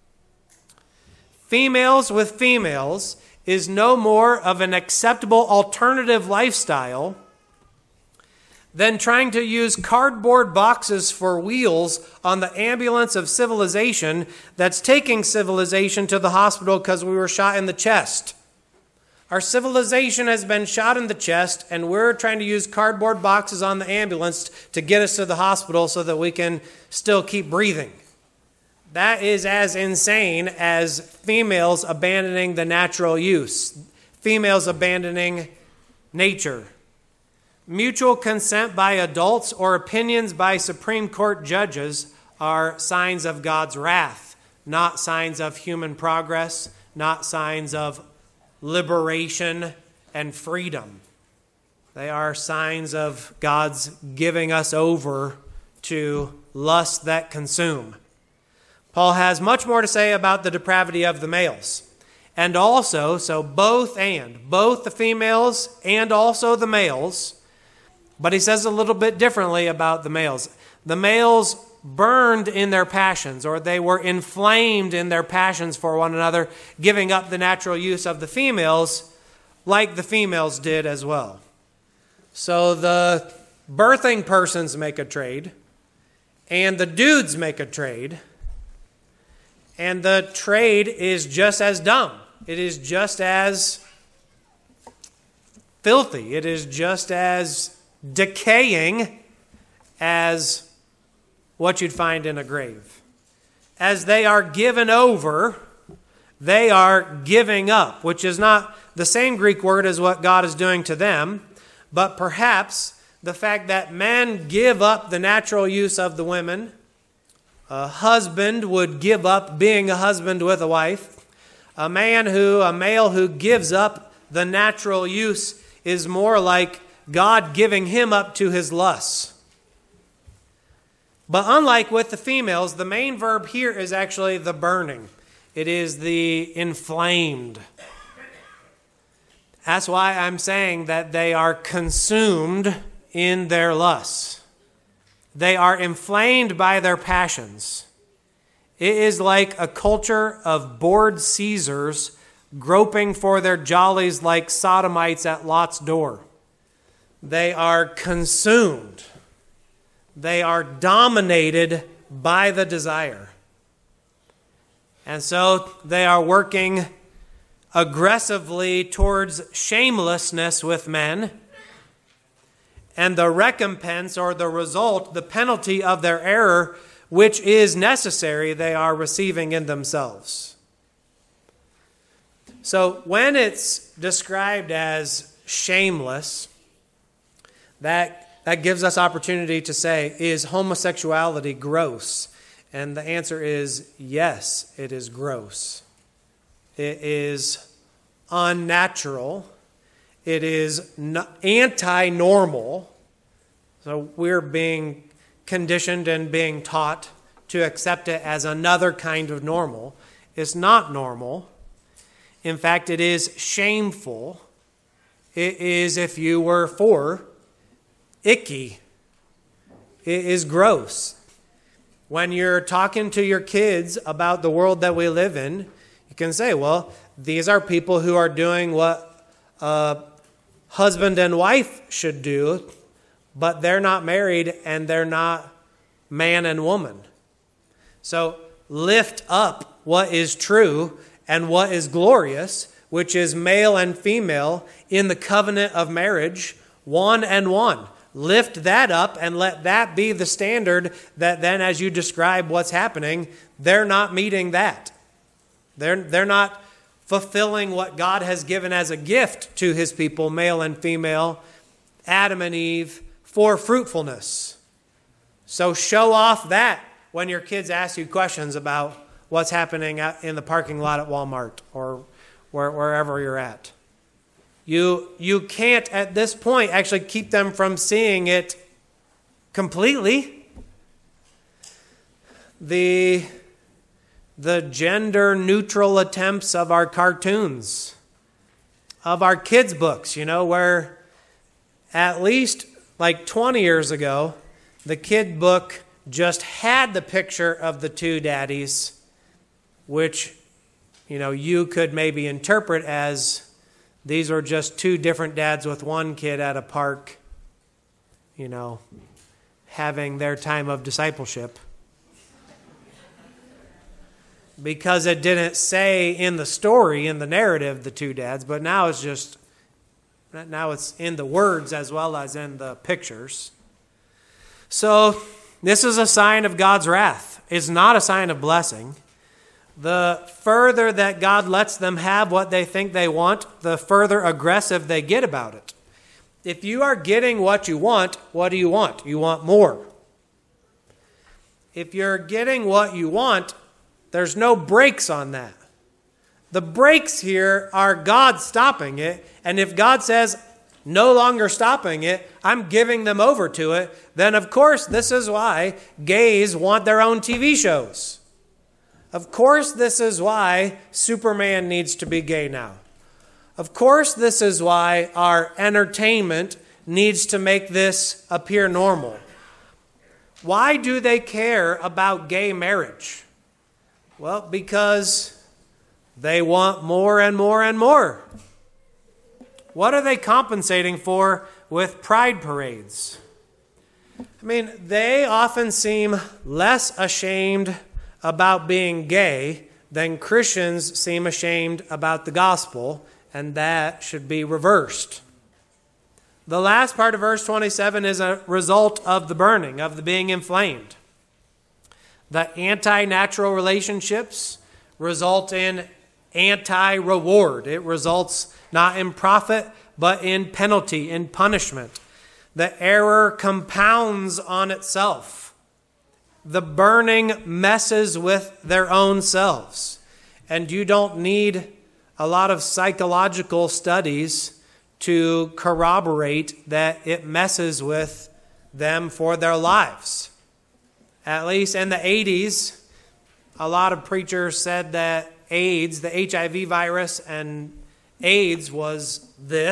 Females with females is no more of an acceptable alternative lifestyle than trying to use cardboard boxes for wheels on the ambulance of civilization that's taking civilization to the hospital because we were shot in the chest. Our civilization has been shot in the chest, and we're trying to use cardboard boxes on the ambulance to get us to the hospital so that we can still keep breathing. That is as insane as females abandoning the natural use, females abandoning nature. Mutual consent by adults or opinions by Supreme Court judges are signs of God's wrath, not signs of human progress, not signs of liberation and freedom. They are signs of God's giving us over to lust that consume. Paul has much more to say about the depravity of the males. And also, both the females and also the males. But he says a little bit differently about the males. The males burned in their passions, or they were inflamed in their passions for one another, giving up the natural use of the females like the females did as well. So the birthing persons make a trade, and the dudes make a trade, and the trade is just as dumb. It is just as filthy. It is just as decaying as what you'd find in a grave. As they are given over, they are giving up, which is not the same Greek word as what God is doing to them, but perhaps the fact that men give up the natural use of the women. A husband would give up being a husband with a wife. A male who gives up the natural use is more like God giving him up to his lusts. But unlike with the females, the main verb here is actually the burning. It is the inflamed. That's why I'm saying that they are consumed in their lusts. They are inflamed by their passions. It is like a culture of bored Caesars groping for their jollies like sodomites at Lot's door. They are consumed. They are dominated by the desire. And so they are working aggressively towards shamelessness with men. And the recompense or the result, the penalty of their error, which is necessary, they are receiving in themselves. So when it's described as shameless, that gives us opportunity to say, is homosexuality gross? And the answer is yes, it is gross. It is unnatural. It is anti-normal. So we're being conditioned and being taught to accept it as another kind of normal. It's not normal. In fact, it is shameful. It is, if you were for, icky. It is gross. When you're talking to your kids about the world that we live in, you can say, well, these are people who are doing what husband and wife should do, but they're not married and they're not man and woman. So lift up what is true and what is glorious, which is male and female in the covenant of marriage, one and one. Lift that up and let that be the standard that then as you describe what's happening, they're not meeting that. They're not fulfilling what God has given as a gift to his people, male and female, Adam and Eve, for fruitfulness. So show off that when your kids ask you questions about what's happening in the parking lot at Walmart or wherever you're at. You can't at this point actually keep them from seeing it completely. The gender neutral attempts of our cartoons, of our kids' books, where at least like 20 years ago, the kid book just had the picture of the two daddies, which, you could maybe interpret as these were just two different dads with one kid at a park, having their time of discipleship. Because it didn't say in the story, in the narrative, the two dads, but now it's in the words as well as in the pictures. So this is a sign of God's wrath. It's not a sign of blessing. The further that God lets them have what they think they want, the further aggressive they get about it. If you are getting what you want, what do you want? You want more. If you're getting what you want, there's no brakes on that. The brakes here are God stopping it, and if God says, no longer stopping it, I'm giving them over to it, then of course this is why gays want their own TV shows. Of course this is why Superman needs to be gay now. Of course this is why our entertainment needs to make this appear normal. Why do they care about gay marriage? Well, because they want more and more and more. What are they compensating for with pride parades? They often seem less ashamed about being gay than Christians seem ashamed about the gospel, and that should be reversed. The last part of verse 27 is a result of the burning, of the being inflamed. The anti-natural relationships result in anti-reward. It results not in profit, but in penalty, in punishment. The error compounds on itself. The burning messes with their own selves. And you don't need a lot of psychological studies to corroborate that it messes with them for their lives. At least in the 80s, a lot of preachers said that AIDS, the HIV virus, and AIDS was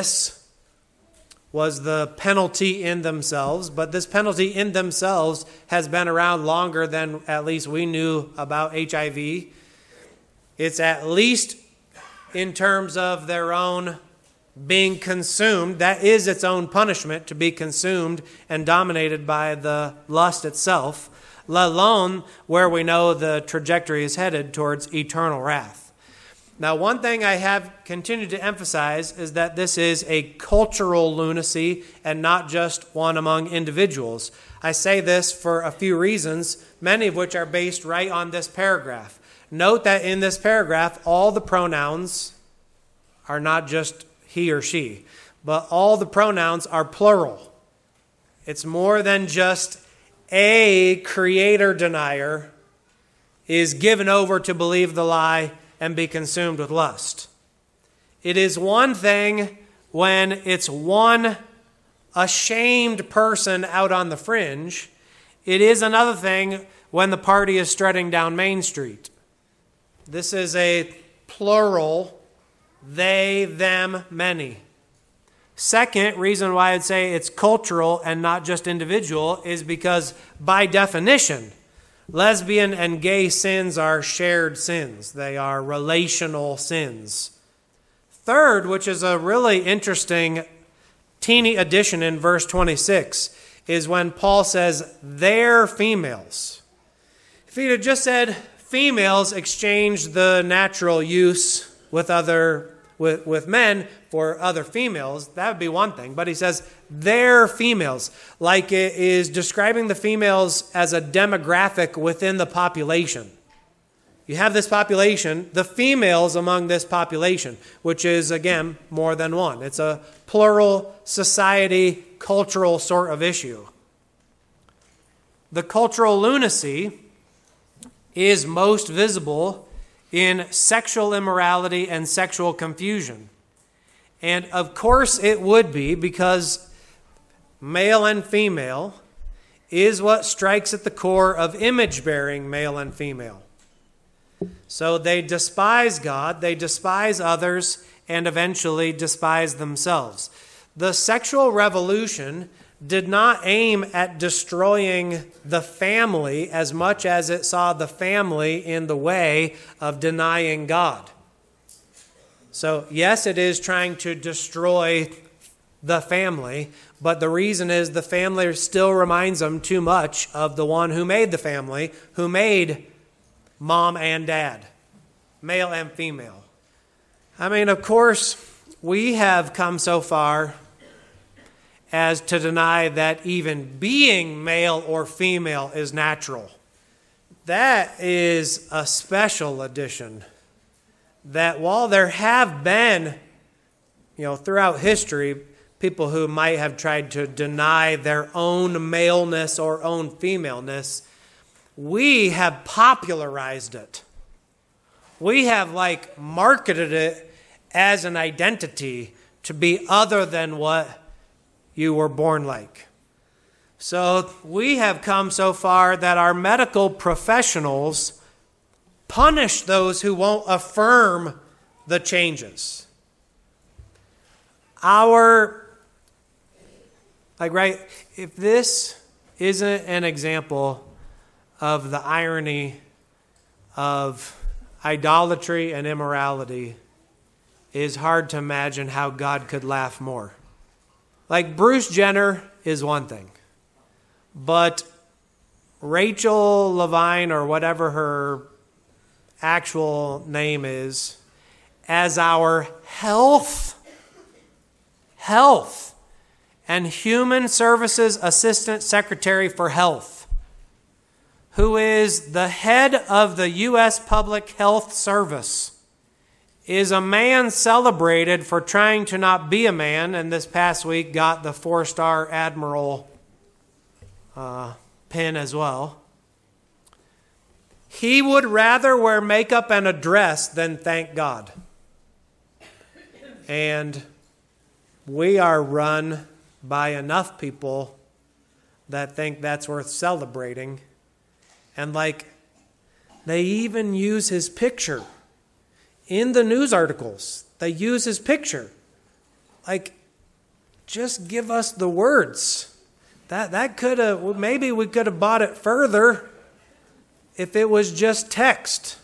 the penalty in themselves. But this penalty in themselves has been around longer than at least we knew about HIV. It's at least in terms of their own being consumed. That is its own punishment, to be consumed and dominated by the lust itself, let alone where we know the trajectory is headed towards eternal wrath. Now, one thing I have continued to emphasize is that this is a cultural lunacy and not just one among individuals. I say this for a few reasons, many of which are based right on this paragraph. Note that in this paragraph, all the pronouns are not just he or she, but all the pronouns are plural. It's more than just a creator denier is given over to believe the lie and be consumed with lust. It is one thing when it's one ashamed person out on the fringe. It is another thing when the party is strutting down Main Street. This is a plural, they, them, many. Second reason why I'd say it's cultural and not just individual is because by definition, lesbian and gay sins are shared sins. They are relational sins. Third, which is a really interesting teeny addition in verse 26, is when Paul says, they're females. If he had just said females exchange the natural use with other with men for other females, that would be one thing. But he says their females, like it is describing the females as a demographic within the population. You have this population, the females among this population, which is, again, more than one. It's a plural society, cultural sort of issue. The cultural lunacy is most visible in sexual immorality and sexual confusion. And of course it would be, because male and female is what strikes at the core of image-bearing male and female. So they despise God, they despise others, and eventually despise themselves. The sexual revolution did not aim at destroying the family as much as it saw the family in the way of denying God. So yes, it is trying to destroy the family, but the reason is the family still reminds them too much of the one who made the family, who made mom and dad, male and female. I mean, of course, we have come so far as to deny that even being male or female is natural. That is a special addition. That while there have been, throughout history, people who might have tried to deny their own maleness or own femaleness, we have popularized it. We have marketed it as an identity to be other than what you were born like. So we have come so far that our medical professionals punish those who won't affirm the changes. If this isn't an example of the irony of idolatry and immorality, it is hard to imagine how God could laugh more. Bruce Jenner is one thing, but Rachel Levine, or whatever her actual name is, as our health and Human Services Assistant Secretary for Health, who is the head of the U.S. Public Health Service, is a man celebrated for trying to not be a man, and this past week got the 4-star Admiral pin as well. He would rather wear makeup and a dress than thank God. And we are run by enough people that think that's worth celebrating. And they even use his picture. In the news articles, they use his picture. Just give us the words. That could have, maybe we could have bought it further if it was just text.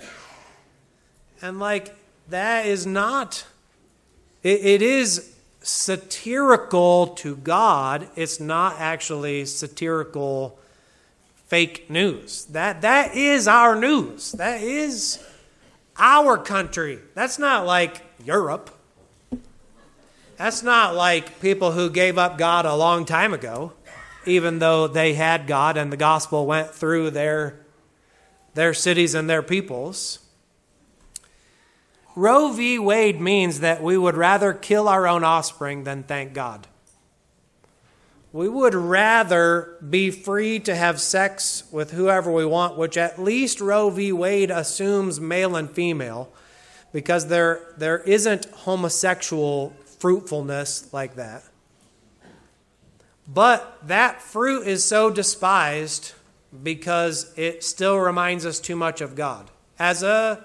And that is not, it is satirical to God. It's not actually satirical fake news. That is our news. That is our country. That's not Europe. That's not people who gave up God a long time ago, even though they had God and the gospel went through their cities and their peoples. Roe v. Wade means that we would rather kill our own offspring than thank God. We would rather be free to have sex with whoever we want, which at least Roe v. Wade assumes male and female, because there isn't homosexual fruitfulness like that. But that fruit is so despised because it still reminds us too much of God. As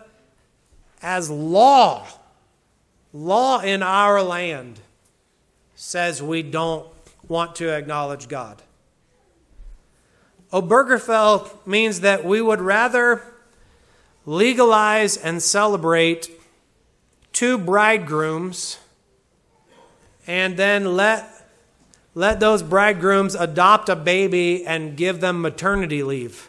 law in our land says we don't want to acknowledge God. Obergefell means that we would rather legalize and celebrate 2 bridegrooms and then let those bridegrooms adopt a baby and give them maternity leave.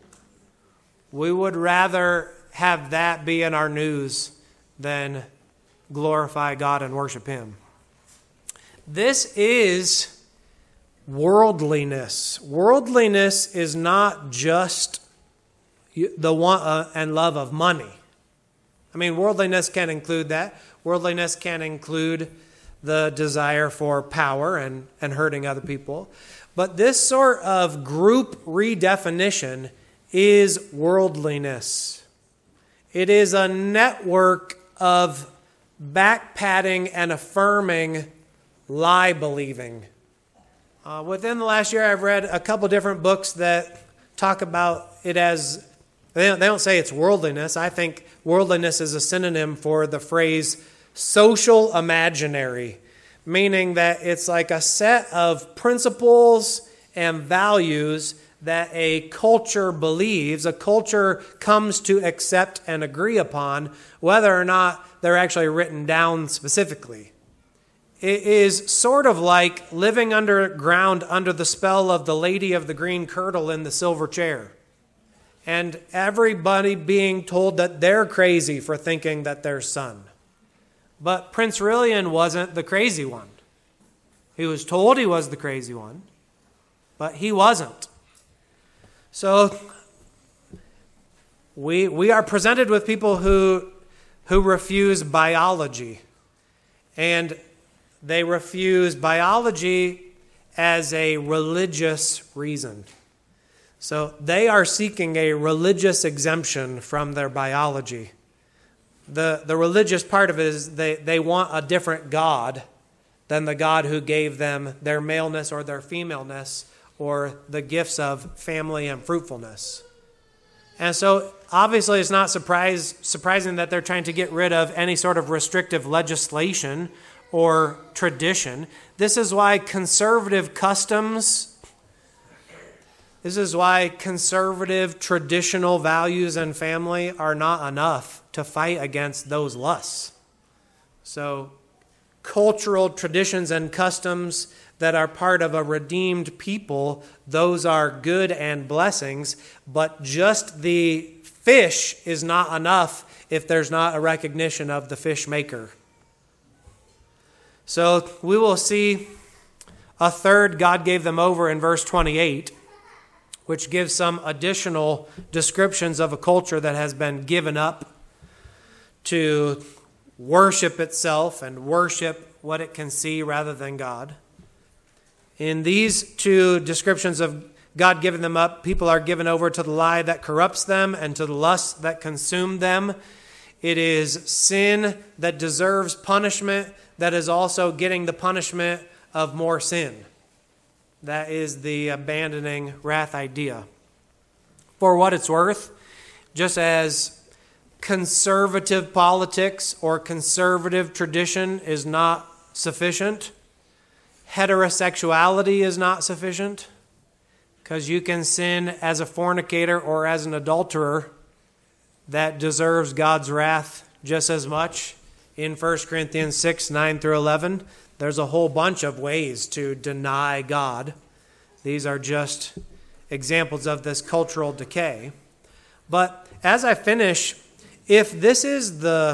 We would rather have that be in our news than glorify God and worship Him. This is worldliness. Worldliness is not just the want and love of money. I mean, worldliness can include that. Worldliness can include the desire for power and hurting other people. But this sort of group redefinition is worldliness. It is a network of back-patting and affirming lie believing. Within the last year, I've read a couple different books that talk about it as, they don't say it's worldliness. I think worldliness is a synonym for the phrase social imaginary, meaning that it's like a set of principles and values that a culture believes, a culture comes to accept and agree upon, whether or not they're actually written down specifically. It is sort of like living underground under the spell of the lady of the green kirtle in the silver chair, and everybody being told that they're crazy for thinking that they're son. But Prince Rilian wasn't the crazy one. He was told he was the crazy one, but he wasn't. So we are presented with people who refuse biology, and they refuse biology as a religious reason. So they are seeking a religious exemption from their biology. The religious part of it is they want a different God than the God who gave them their maleness or their femaleness or the gifts of family and fruitfulness. And so obviously it's not surprising that they're trying to get rid of any sort of restrictive legislation or tradition. This is why conservative traditional values and family are not enough to fight against those lusts. So cultural traditions and customs that are part of a redeemed people, those are good and blessings, but just the fish is not enough if there's not a recognition of the fish maker. So we will see a third God gave them over in verse 28, which gives some additional descriptions of a culture that has been given up to worship itself and worship what it can see rather than God. In these two descriptions of God giving them up, people are given over to the lie that corrupts them and to the lust that consume them. It is sin that deserves punishment that is also getting the punishment of more sin. That is the abandoning wrath idea. For what it's worth, just as conservative politics or conservative tradition is not sufficient, heterosexuality is not sufficient, because you can sin as a fornicator or as an adulterer that deserves God's wrath just as much. In 1 Corinthians 6, 9 through 11, there's a whole bunch of ways to deny God. These are just examples of this cultural decay. But as I finish, if this is the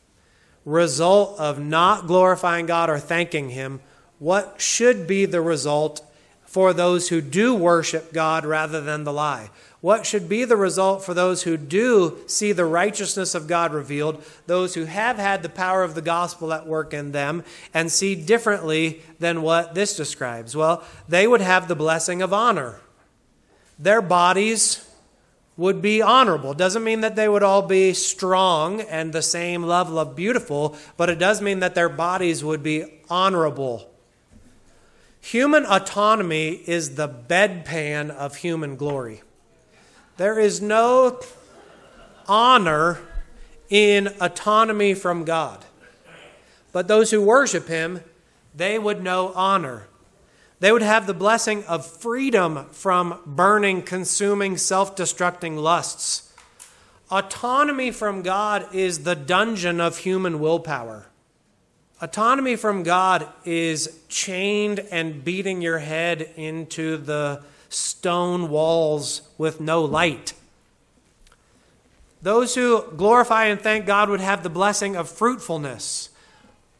result of not glorifying God or thanking Him, what should be the result for those who do worship God rather than the lie? What should be the result for those who do see the righteousness of God revealed, those who have had the power of the gospel at work in them and see differently than what this describes? Well, they would have the blessing of honor. Their bodies would be honorable. Doesn't mean that they would all be strong and the same level of beautiful, but it does mean that their bodies would be honorable. Human autonomy is the bedpan of human glory. There is no honor in autonomy from God. But those who worship Him, they would know honor. They would have the blessing of freedom from burning, consuming, self-destructing lusts. Autonomy from God is the dungeon of human willpower. Autonomy from God is chained and beating your head into the stone walls with no light. Those who glorify and thank God would have the blessing of fruitfulness.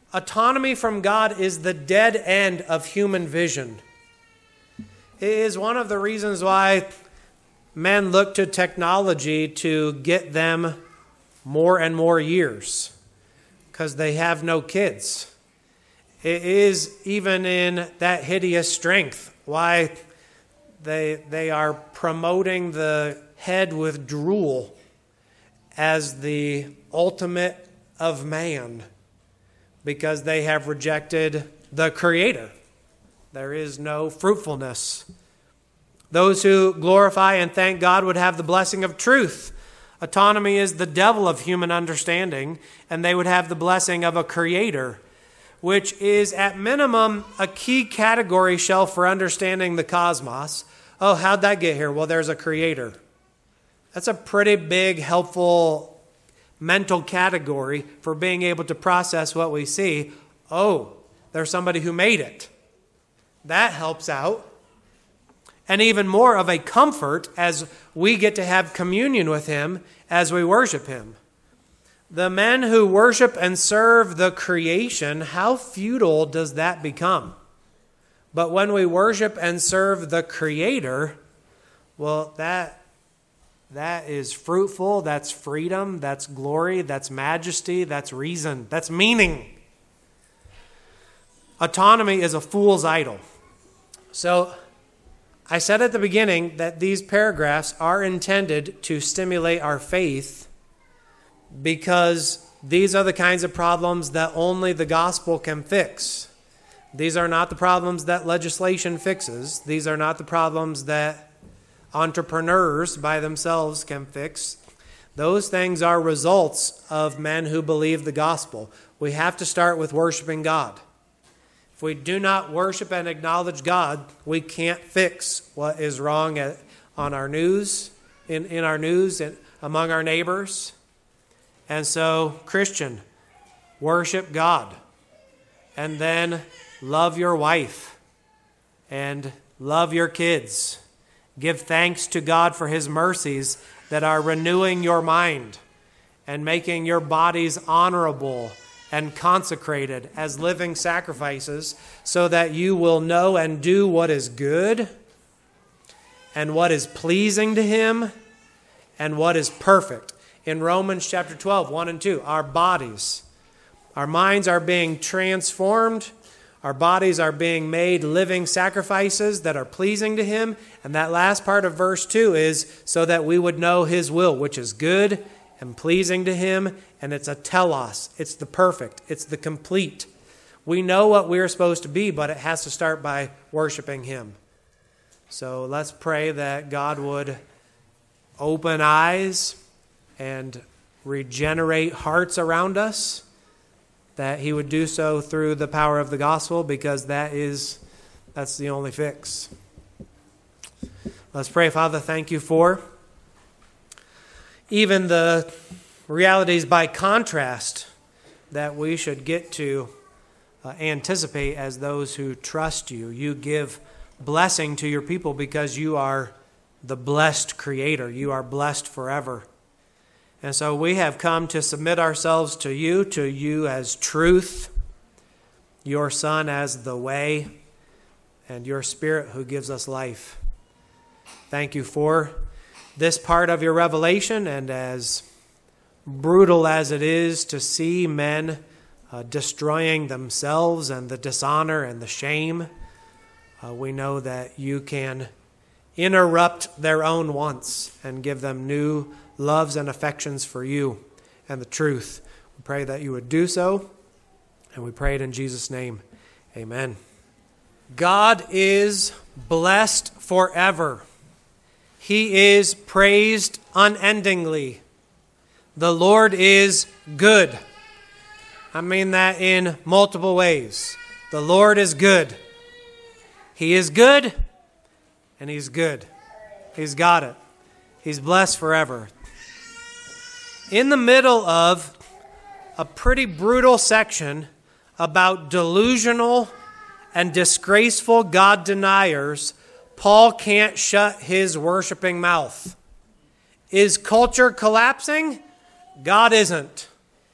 autonomy from God is the dead end of human vision. It is one of the reasons why men look to technology to get them more and more years, because they have no kids. It is even in that hideous strength why they are promoting the head with drool as the ultimate of man, because they have rejected the Creator. There is no fruitfulness. Those who glorify and thank God would have the blessing of truth. Autonomy is the devil of human understanding, and they would have the blessing of a Creator, which is at minimum a key category shelf for understanding the cosmos. Oh, how'd that get here? Well, there's a Creator. That's a pretty big, helpful mental category for being able to process what we see. Oh, there's somebody who made it. That helps out. And even more of a comfort as we get to have communion with Him as we worship Him. The men who worship and serve the creation, how futile does that become? But when we worship and serve the Creator, well, that is fruitful, that's freedom, that's glory, that's majesty, that's reason, that's meaning. Autonomy is a fool's idol. So, I said at the beginning that these paragraphs are intended to stimulate our faith, because these are the kinds of problems that only the gospel can fix. These are not the problems that legislation fixes. These are not the problems that entrepreneurs by themselves can fix. Those things are results of men who believe the gospel. We have to start with worshiping God. If we do not worship and acknowledge God, we can't fix what is wrong on our news, in our news, and among our neighbors. And so, Christian, worship God. And then love your wife. And love your kids. Give thanks to God for His mercies that are renewing your mind and making your bodies honorable and consecrated as living sacrifices, so that you will know and do what is good and what is pleasing to Him and what is perfect. In Romans chapter 12, 1 and 2, our bodies, our minds are being transformed. Our bodies are being made living sacrifices that are pleasing to Him. And that last part of verse 2 is so that we would know His will, which is good and pleasing to Him. And it's a telos. It's the perfect. It's the complete. We know what we're supposed to be, but it has to start by worshiping Him. So let's pray that God would open eyes and regenerate hearts around us, that He would do so through the power of the gospel, because that's the only fix. Let's pray. Father, thank You for even the realities by contrast that we should get to anticipate as those who trust You. You give blessing to Your people because You are the blessed Creator. You are blessed forever. And so we have come to submit ourselves to You as truth, Your Son as the way, and Your Spirit who gives us life. Thank You for this part of Your revelation, and as brutal as it is to see men destroying themselves and the dishonor and the shame, we know that You can interrupt their own wants and give them new loves and affections for You and the truth. We pray that You would do so, and we pray it in Jesus' name. Amen. God is blessed forever. He is praised unendingly. The Lord is good. I mean that in multiple ways. The Lord is good. He is good, and He's good. He's got it. He's blessed forever. In the middle of a pretty brutal section about delusional and disgraceful God deniers, Paul can't shut his worshiping mouth. Is culture collapsing? God isn't.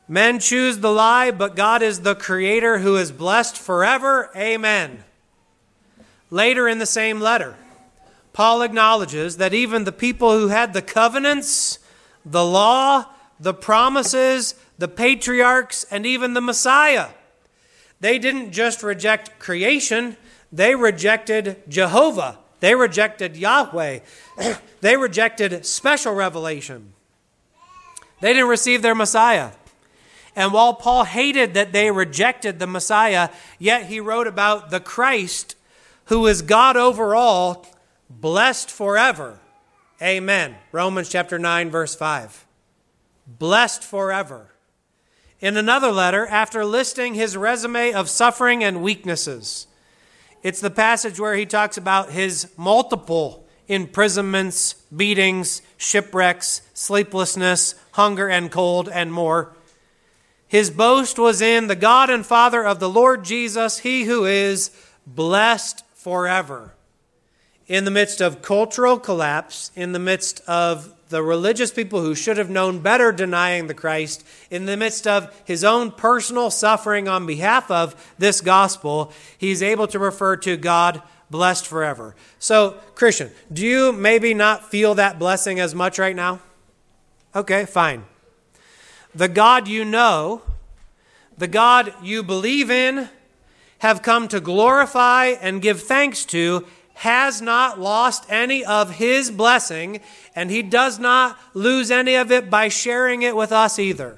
Men choose the lie, but God is the Creator who is blessed forever. Amen. Later in the same letter, Paul acknowledges that even the people who had the covenants, the law, the promises, the patriarchs, and even the Messiah, they didn't just reject creation, they rejected Jehovah. They rejected Yahweh. They rejected special revelation. They didn't receive their Messiah. And while Paul hated that they rejected the Messiah, yet he wrote about the Christ, who is God over all, blessed forever. Amen. Romans chapter 9, verse 5. Blessed forever. In another letter, after listing his resume of suffering and weaknesses, it's the passage where he talks about his multiple imprisonments, beatings, shipwrecks, sleeplessness, hunger and cold, and more. His boast was in the God and Father of the Lord Jesus, he who is blessed forever. In the midst of cultural collapse, in the midst of the religious people who should have known better denying the Christ, in the midst of his own personal suffering on behalf of this gospel, he's able to refer to God blessed forever. So, Christian, do you maybe not feel that blessing as much right now? Okay, fine. The God you know, the God you believe in, have come to glorify and give thanks to, has not lost any of his blessing, and he does not lose any of it by sharing it with us either.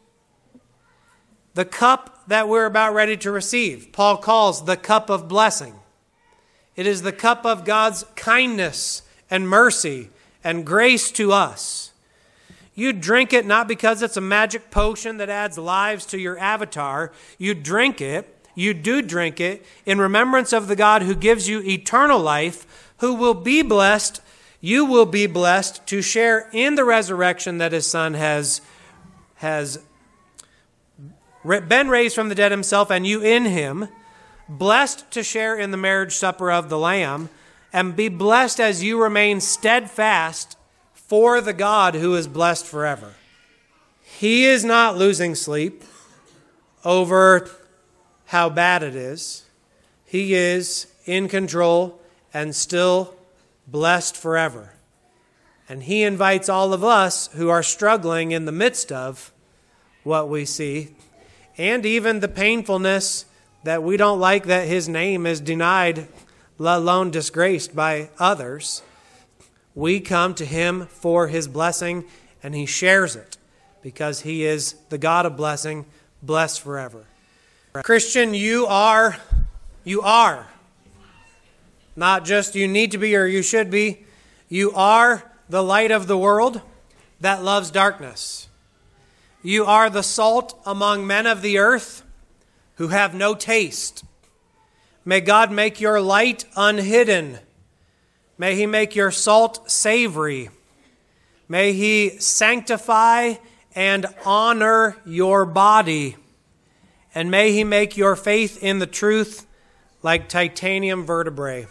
The cup that we're about ready to receive, Paul calls the cup of blessing. It is the cup of God's kindness and mercy and grace to us. You drink it not because it's a magic potion that adds lives to your avatar. You do drink it in remembrance of the God who gives you eternal life, who will be blessed. You will be blessed to share in the resurrection that his Son has been raised from the dead himself, and you in him, blessed to share in the marriage supper of the Lamb, and be blessed as you remain steadfast for the God who is blessed forever. He is not losing sleep over how bad it is. He is in control and still blessed forever. And he invites all of us who are struggling in the midst of what we see, and even the painfulness that we don't like that his name is denied, let alone disgraced by others. We come to him for his blessing, and he shares it because he is the God of blessing, blessed forever. Christian, you are not just you need to be or you should be. You are the light of the world that loves darkness. You are the salt among men of the earth who have no taste. May God make your light unhidden. May he make your salt savory. May he sanctify and honor your body. And may he make your faith in the truth like titanium vertebrae.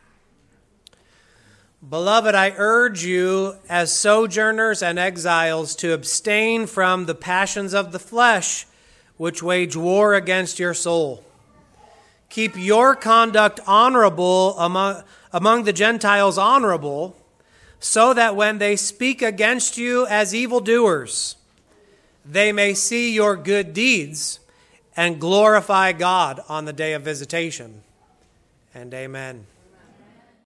Beloved, I urge you as sojourners and exiles to abstain from the passions of the flesh, which wage war against your soul. Keep your conduct honorable among the Gentiles honorable, so that when they speak against you as evildoers, they may see your good deeds and glorify God on the day of visitation. And amen.